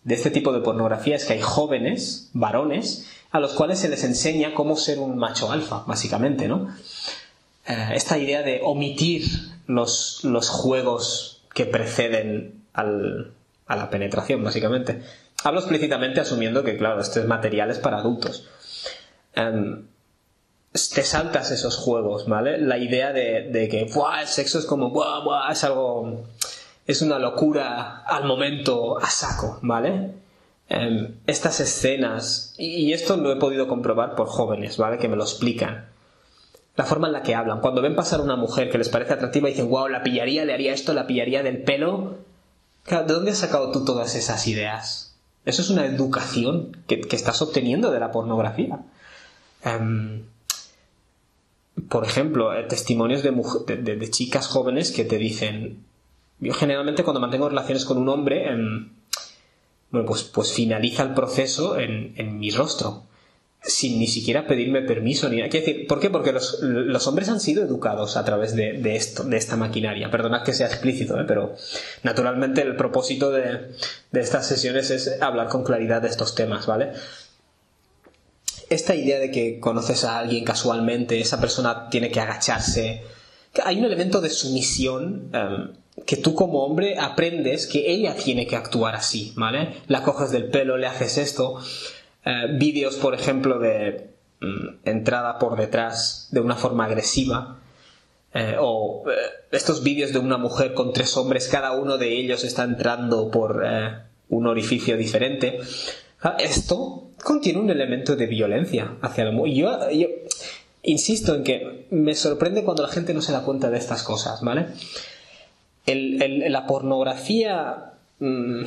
de este tipo de pornografía es que hay jóvenes, varones, a los cuales se les enseña cómo ser un macho alfa, básicamente, ¿no? Eh, esta idea de omitir los, los juegos que preceden al, a la penetración, básicamente. Hablo explícitamente asumiendo que, claro, este material es para adultos. Um, te saltas esos juegos, ¿vale? La idea de, de que ¡buah! El sexo es como ¡buah, buah! Es algo... es una locura al momento a saco, ¿vale? Um, estas escenas, y esto lo he podido comprobar por jóvenes, ¿vale? Que me lo explican. La forma en la que hablan. Cuando ven pasar una mujer que les parece atractiva y dicen ¡wow! La pillaría, le haría esto, la pillaría del pelo. Claro, ¿de dónde has sacado tú todas esas ideas? Eso es una educación que, que estás obteniendo de la pornografía. Um, por ejemplo, eh, testimonios de, de, de, de chicas jóvenes que te dicen... Yo generalmente cuando mantengo relaciones con un hombre, eh, bueno, pues, pues finaliza el proceso en, en mi rostro, sin ni siquiera pedirme permiso ni nada. Quiero decir, ¿por qué? Porque los, los hombres han sido educados a través de, de esto, de esta maquinaria. Perdonad que sea explícito, ¿eh? Pero naturalmente el propósito de, de estas sesiones es hablar con claridad de estos temas, ¿vale? Esta idea de que conoces a alguien casualmente, esa persona tiene que agacharse. Hay un elemento de sumisión um, que tú como hombre aprendes que ella tiene que actuar así, ¿vale? La coges del pelo, le haces esto. Uh, vídeos, por ejemplo, de um, entrada por detrás de una forma agresiva. Uh, o uh, estos vídeos de una mujer con tres hombres, cada uno de ellos está entrando por uh, un orificio diferente. Uh, esto contiene un elemento de violencia hacia la mujer. Yo, yo insisto en que me sorprende cuando la gente no se da cuenta de estas cosas, ¿vale? El, el, la pornografía mmm,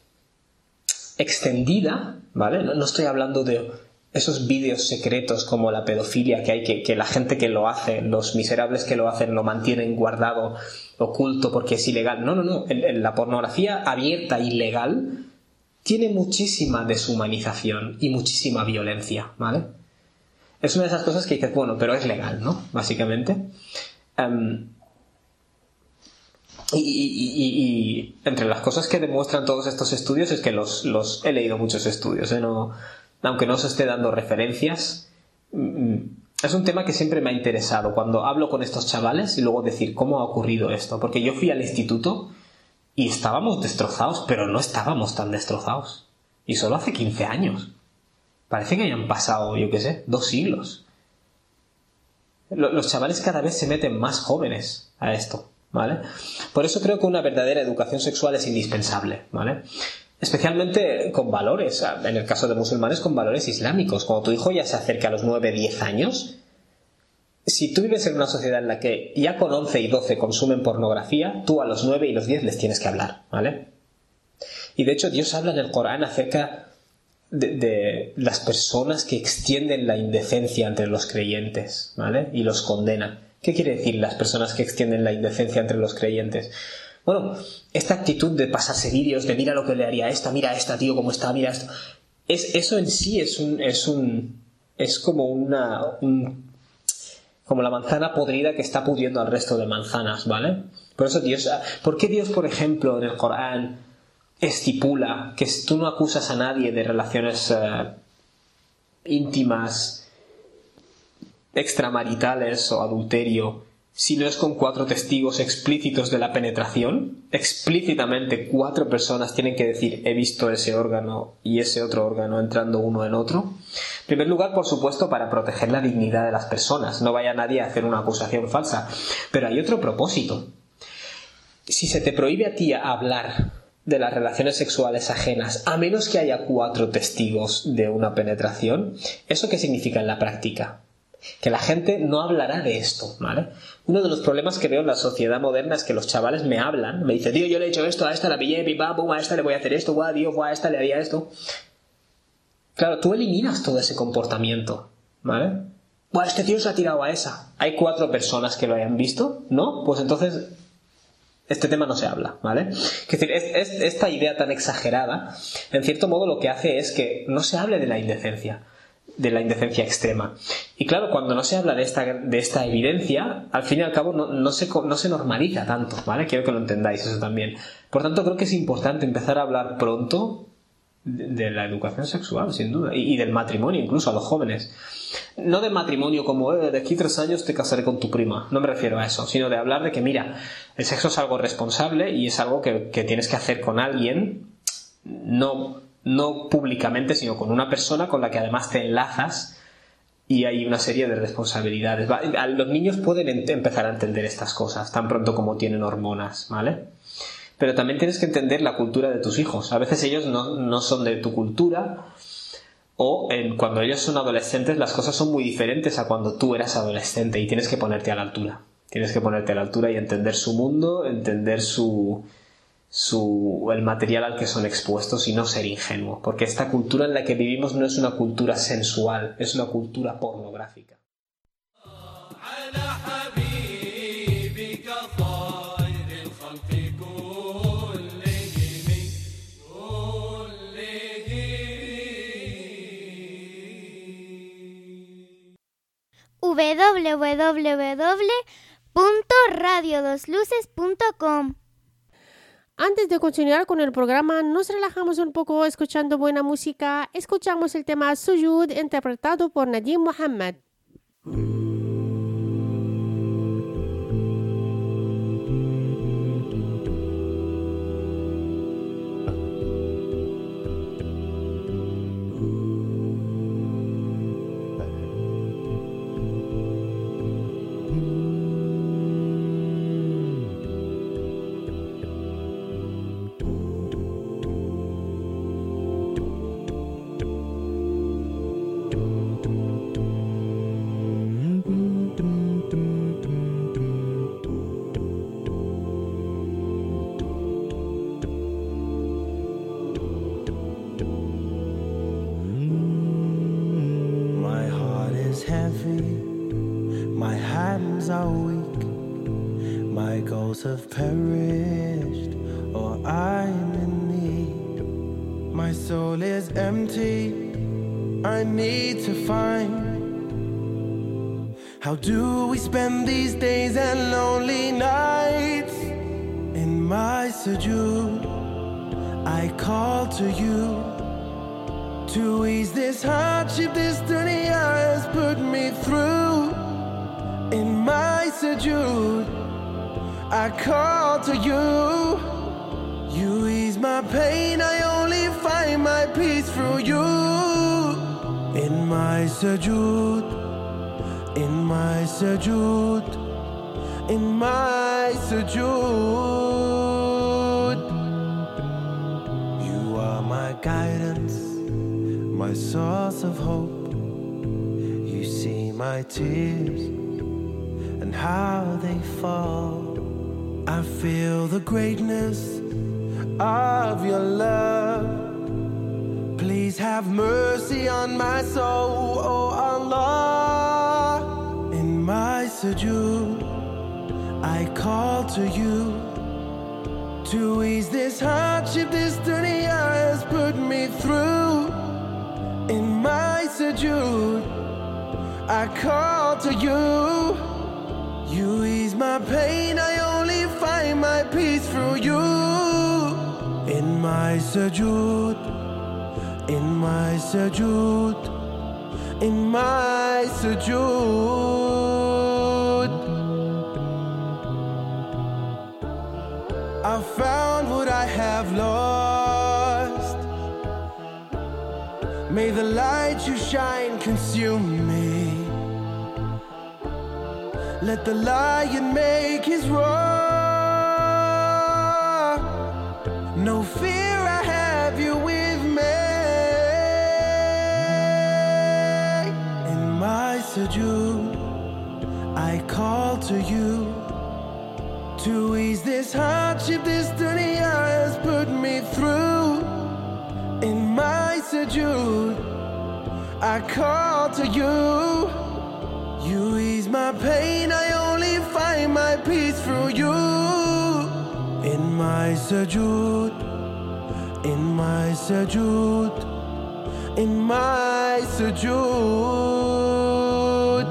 extendida, ¿vale? No, no estoy hablando de esos vídeos secretos como la pedofilia que hay, que, que la gente que lo hace, los miserables que lo hacen, lo mantienen guardado, oculto porque es ilegal. No, no, no. El, el, la pornografía abierta, ilegal, tiene muchísima deshumanización y muchísima violencia, ¿vale? Es una de esas cosas que dices, bueno, pero es legal, ¿no? Básicamente. Um, y, y, y, y entre las cosas que demuestran todos estos estudios es que los, los he leído muchos estudios, ¿eh? No, aunque no os esté dando referencias, es un tema que siempre me ha interesado cuando hablo con estos chavales y luego decir cómo ha ocurrido esto, porque yo fui al instituto y estábamos destrozados, pero no estábamos tan destrozados, y solo hace quince años. Parece que hayan pasado, yo qué sé, dos siglos. Los chavales cada vez se meten más jóvenes a esto, ¿vale? Por eso creo que una verdadera educación sexual es indispensable, ¿vale? Especialmente con valores, en el caso de musulmanes, con valores islámicos. Cuando tu hijo ya se acerca a los nueve, diez años, si tú vives en una sociedad en la que ya con once y doce consumen pornografía, tú a los nueve y los diez les tienes que hablar, ¿vale? Y de hecho Dios habla en el Corán acerca de, de las personas que extienden la indecencia entre los creyentes, ¿vale? Y los condena. ¿Qué quiere decir las personas que extienden la indecencia entre los creyentes? Bueno, esta actitud de pasarse vídeos, de mira lo que le haría a esta, mira a esta, tío, cómo está, mira esto. Es, eso en sí es un, es un, es como una, un, como la manzana podrida que está pudriendo al resto de manzanas, ¿vale? Por eso Dios, ¿por qué Dios, por ejemplo, en el Corán estipula que tú no acusas a nadie de relaciones uh, íntimas, extramaritales o adulterio, si no es con cuatro testigos explícitos de la penetración? Explícitamente cuatro personas tienen que decir he visto ese órgano y ese otro órgano entrando uno en otro. En primer lugar, por supuesto, para proteger la dignidad de las personas, no vaya nadie a hacer una acusación falsa. Pero hay otro propósito. Si se te prohíbe a ti hablar de las relaciones sexuales ajenas, a menos que haya cuatro testigos de una penetración, ¿eso qué significa en la práctica? Que la gente no hablará de esto, ¿vale? Uno de los problemas que veo en la sociedad moderna es que los chavales me hablan, me dicen, tío, yo le he hecho esto, a esta la pillé, pim, pam, pum, a esta le voy a hacer esto, guau, tío, guau, a esta le haría esto. Claro, tú eliminas todo ese comportamiento, ¿vale? Guau, este tío se ha tirado a esa. ¿Hay cuatro personas que lo hayan visto? ¿No? Pues entonces este tema no se habla, ¿vale? Es decir, es, es, esta idea tan exagerada, en cierto modo lo que hace es que no se hable de la indecencia, de la indecencia extrema. Y claro, cuando no se habla de esta, de esta evidencia, al fin y al cabo no, no, se, no se normaliza tanto, ¿vale? Quiero que lo entendáis eso también. Por tanto, creo que es importante empezar a hablar pronto de, de la educación sexual, sin duda, y, y del matrimonio, incluso a los jóvenes. No del matrimonio como eh, de aquí tres años te casaré con tu prima, no me refiero a eso, sino de hablar de que, mira, el sexo es algo responsable y es algo que, que tienes que hacer con alguien, no, no públicamente, sino con una persona con la que además te enlazas y hay una serie de responsabilidades. Los niños pueden ent- empezar a entender estas cosas tan pronto como tienen hormonas, ¿vale? Pero también tienes que entender la cultura de tus hijos. A veces ellos no, no son de tu cultura, o en, cuando ellos son adolescentes las cosas son muy diferentes a cuando tú eras adolescente y tienes que ponerte a la altura. Tienes que ponerte a la altura y entender su mundo, entender su, su, el material al que son expuestos y no ser ingenuo. Porque esta cultura en la que vivimos no es una cultura sensual, es una cultura pornográfica. w w w punto radio dos luces punto com. Antes de continuar con el programa, nos relajamos un poco escuchando buena música. Escuchamos el tema Sujud, interpretado por Nadim Mohammed. Have perished, or I'm in need. My soul is empty, I need to find. How do we spend these days and lonely nights? In my sujood, I call to you to ease this hardship this dunya has put me through. In my sujood, I call to you. You ease my pain, I only find my peace through you. In my sujood, in my sujood, in my sujood. You are my guidance, my source of hope. You see my tears and how they fall. I feel the greatness of your love. Please have mercy on my soul, oh Allah. In my sujood, I call to you to ease this hardship this dunya has put me through. In my sujood, I call to you. You ease my pain, I only find my peace through you. In my sujood, in my sujood, in my sujood. I found what I have lost. May the light you shine consume me. Let the lion make his roar. No fear, I have you with me. In my sujood, I call to you to ease this hardship this dunya has put me through. In my sujood, I call to you. You ease my pain, I only find my peace through you. In my sujood, in my sujood, in my sujood.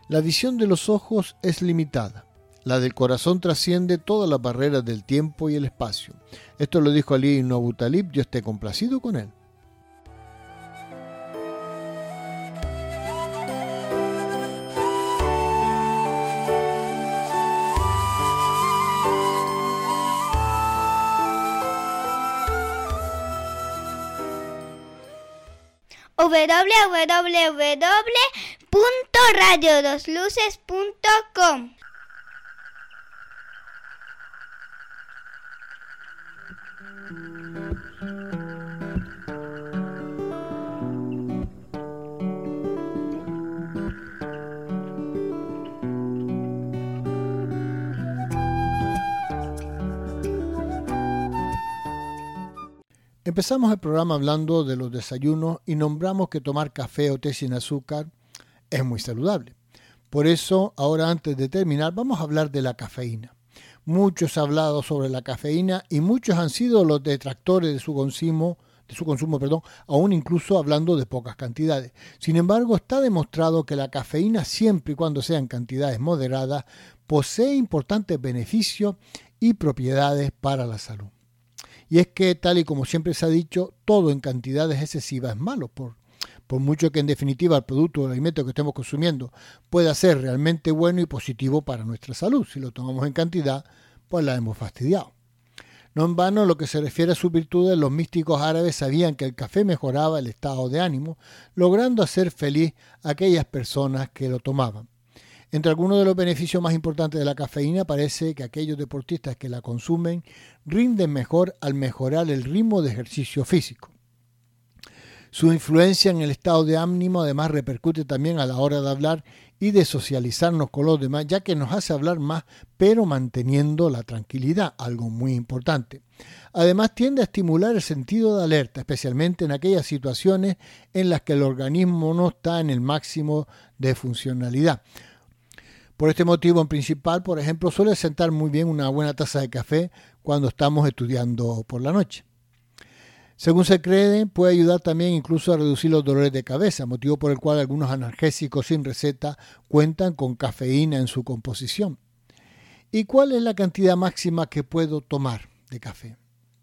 La visión de los ojos es limitada. La del corazón trasciende todas las barreras del tiempo y el espacio. Esto lo dijo Ali ibn Abu Talib, yo esté complacido con él. w w w punto radio dos luces punto com. Empezamos el programa hablando de los desayunos y nombramos que tomar café o té sin azúcar es muy saludable. Por eso, ahora antes de terminar, vamos a hablar de la cafeína. Muchos han hablado sobre la cafeína y muchos han sido los detractores de su consumo, de su consumo, perdón, aún incluso hablando de pocas cantidades. Sin embargo, está demostrado que la cafeína, siempre y cuando sea en cantidades moderadas, posee importantes beneficios y propiedades para la salud. Y es que, tal y como siempre se ha dicho, todo en cantidades excesivas es malo, por, por mucho que en definitiva el producto o el alimento que estemos consumiendo pueda ser realmente bueno y positivo para nuestra salud. Si lo tomamos en cantidad, pues la hemos fastidiado. No en vano, en lo que se refiere a sus virtudes, los místicos árabes sabían que el café mejoraba el estado de ánimo, logrando hacer feliz a aquellas personas que lo tomaban. Entre algunos de los beneficios más importantes de la cafeína parece que aquellos deportistas que la consumen rinden mejor al mejorar el ritmo de ejercicio físico. Su influencia en el estado de ánimo además repercute también a la hora de hablar y de socializarnos con los demás, ya que nos hace hablar más, pero manteniendo la tranquilidad, algo muy importante. Además tiende a estimular el sentido de alerta, especialmente en aquellas situaciones en las que el organismo no está en el máximo de funcionalidad. Por este motivo en principal, por ejemplo, suele sentar muy bien una buena taza de café cuando estamos estudiando por la noche. Según se cree, puede ayudar también incluso a reducir los dolores de cabeza, motivo por el cual algunos analgésicos sin receta cuentan con cafeína en su composición. ¿Y cuál es la cantidad máxima que puedo tomar de café?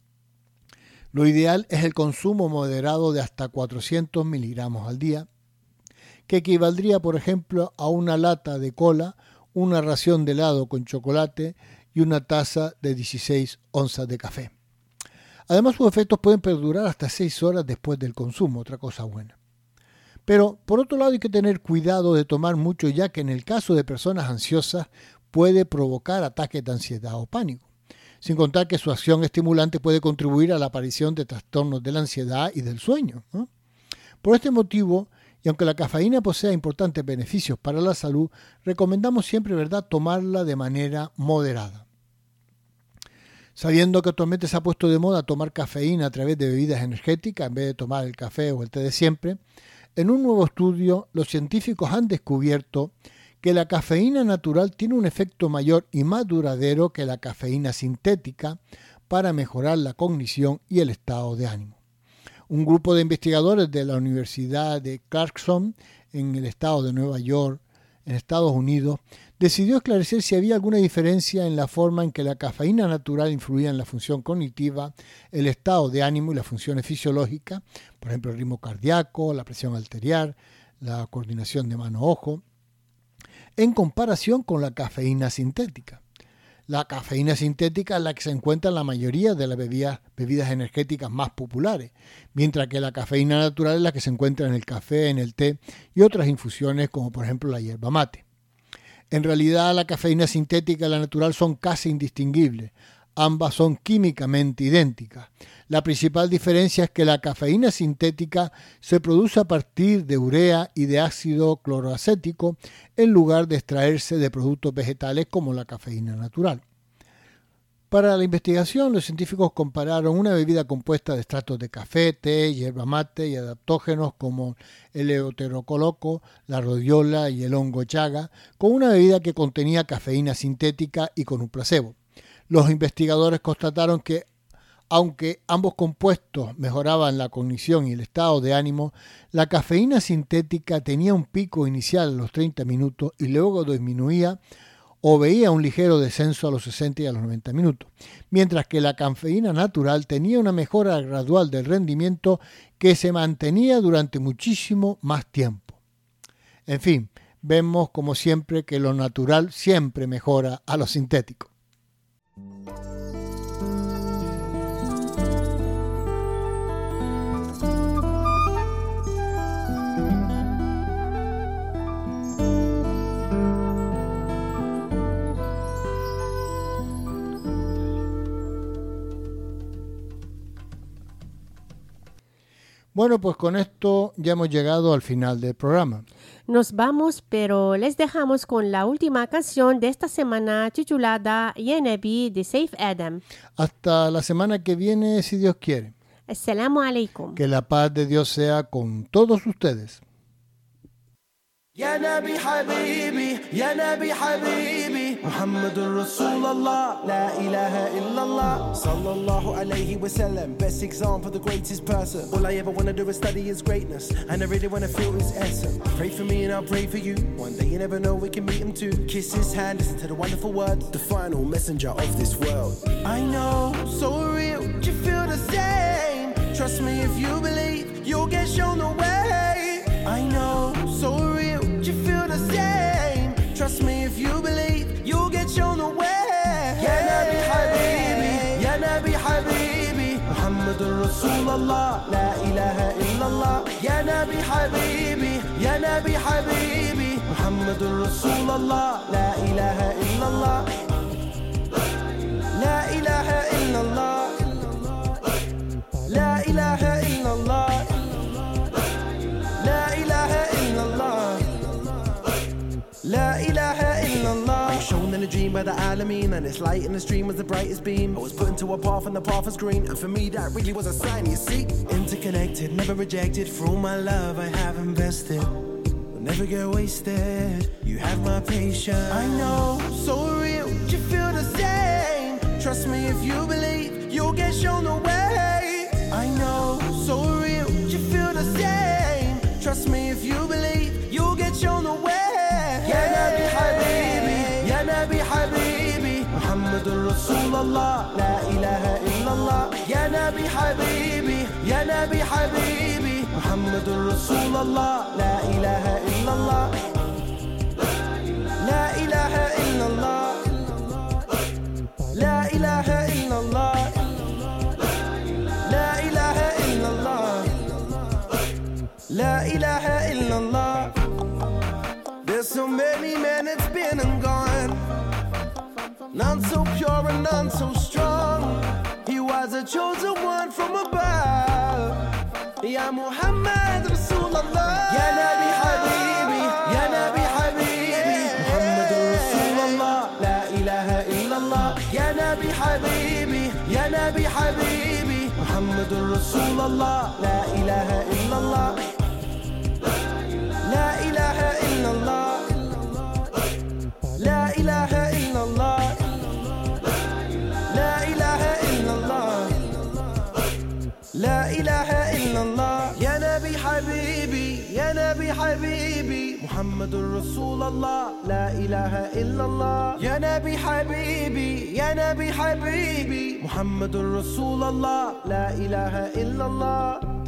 Lo ideal es el consumo moderado de hasta cuatrocientos miligramos al día, que equivaldría, por ejemplo, a una lata de cola, una ración de helado con chocolate y una taza de dieciséis onzas de café. Además, sus efectos pueden perdurar hasta seis horas después del consumo, otra cosa buena. Pero, por otro lado, hay que tener cuidado de tomar mucho, ya que en el caso de personas ansiosas puede provocar ataques de ansiedad o pánico. Sin contar que su acción estimulante puede contribuir a la aparición de trastornos de la ansiedad y del sueño, ¿no? Por este motivo, y aunque la cafeína posea importantes beneficios para la salud, recomendamos siempre, ¿verdad?, tomarla de manera moderada. Sabiendo que actualmente se ha puesto de moda tomar cafeína a través de bebidas energéticas en vez de tomar el café o el té de siempre, en un nuevo estudio los científicos han descubierto que la cafeína natural tiene un efecto mayor y más duradero que la cafeína sintética para mejorar la cognición y el estado de ánimo. Un grupo de investigadores de la Universidad de Clarkson, en el estado de Nueva York, en Estados Unidos, decidió esclarecer si había alguna diferencia en la forma en que la cafeína natural influía en la función cognitiva, el estado de ánimo y las funciones fisiológicas, por ejemplo, el ritmo cardíaco, la presión arterial, la coordinación de mano-ojo, en comparación con la cafeína sintética. La cafeína sintética es la que se encuentra en la mayoría de las bebidas, bebidas energéticas más populares, mientras que la cafeína natural es la que se encuentra en el café, en el té y otras infusiones como por ejemplo la yerba mate. En realidad la cafeína sintética y la natural son casi indistinguibles, ambas son químicamente idénticas. La principal diferencia es que la cafeína sintética se produce a partir de urea y de ácido cloroacético en lugar de extraerse de productos vegetales como la cafeína natural. Para la investigación, los científicos compararon una bebida compuesta de extractos de café, té, yerba mate y adaptógenos como el euterocoloco, la rodiola y el hongo chaga con una bebida que contenía cafeína sintética y con un placebo. Los investigadores constataron que Aunque ambos compuestos mejoraban la cognición y el estado de ánimo, la cafeína sintética tenía un pico inicial a los treinta minutos y luego disminuía o veía un ligero descenso a los sesenta y a los noventa minutos, mientras que la cafeína natural tenía una mejora gradual del rendimiento que se mantenía durante muchísimo más tiempo. En fin, vemos como siempre que lo natural siempre mejora a lo sintético. Bueno, pues con esto ya hemos llegado al final del programa. Nos vamos, pero les dejamos con la última canción de esta semana titulada Ya Nabi de Saif Adam. Hasta la semana que viene, si Dios quiere. Assalamu alaikum. Que la paz de Dios sea con todos ustedes. يا نبي حبيبي يا نبي حبيبي محمد رسول الله لا إله إلا الله صلى الله عليه وسلم best example the greatest person all I ever want to do is study his greatness and I really want to feel his essence pray for me and I'll pray for you one day you never know we can meet him too kiss his hand listen to the wonderful words the final messenger of this world I know so real you feel the same trust me if you believe you'll get shown the way I know so real you feel the same trust me if you believe you'll get shown the way يا نبي حبيبي يا نبي حبيبي محمد رسول الله لا إله إلا الله يا نبي حبيبي يا نبي حبيبي محمد رسول الله لا إله إلا الله لا إله إلا الله لا إله إلا الله لا إله إلا الله La ilaha illallah I'm shown in a dream by the Alameen and its light in the stream was the brightest beam I was put into a path and the path was green and for me that really was a sign you see interconnected, never rejected for all my love I have invested I'll never get wasted you have my patience I know, so real, you feel the same trust me if you believe you'll get shown the way I know, so real, you feel the same trust me if you believe you'll get shown the way يا نبي حبيبي يا نبي حبيبي محمد رسول الله لا إله إلا الله يا نبي حبيبي يا نبي حبيبي محمد رسول الله لا إله إلا الله لا إله إلا الله لا إله إلا الله لا إله إلا الله لا إله إلا الله There's so many men it's been and gone None so pure and none so strong He was a chosen one from above Ya Muhammad Rasulullah Ya Nabi Habibi Ya Nabi Habibi Muhammad Rasulullah La ilaha illallah Ya Nabi Habibi Ya Nabi Habibi Muhammad Rasulullah La ilaha illallah La ilaha illallah La ilaha illallah La ilaha illallah La ilaha illallah Ya Nabi Habibi Ya Nabi Habibi Muhammadur Rasulullah La ilaha illallah Ya Nabi Habibi Ya Nabi Habibi Muhammadur Rasulullah La ilaha illallah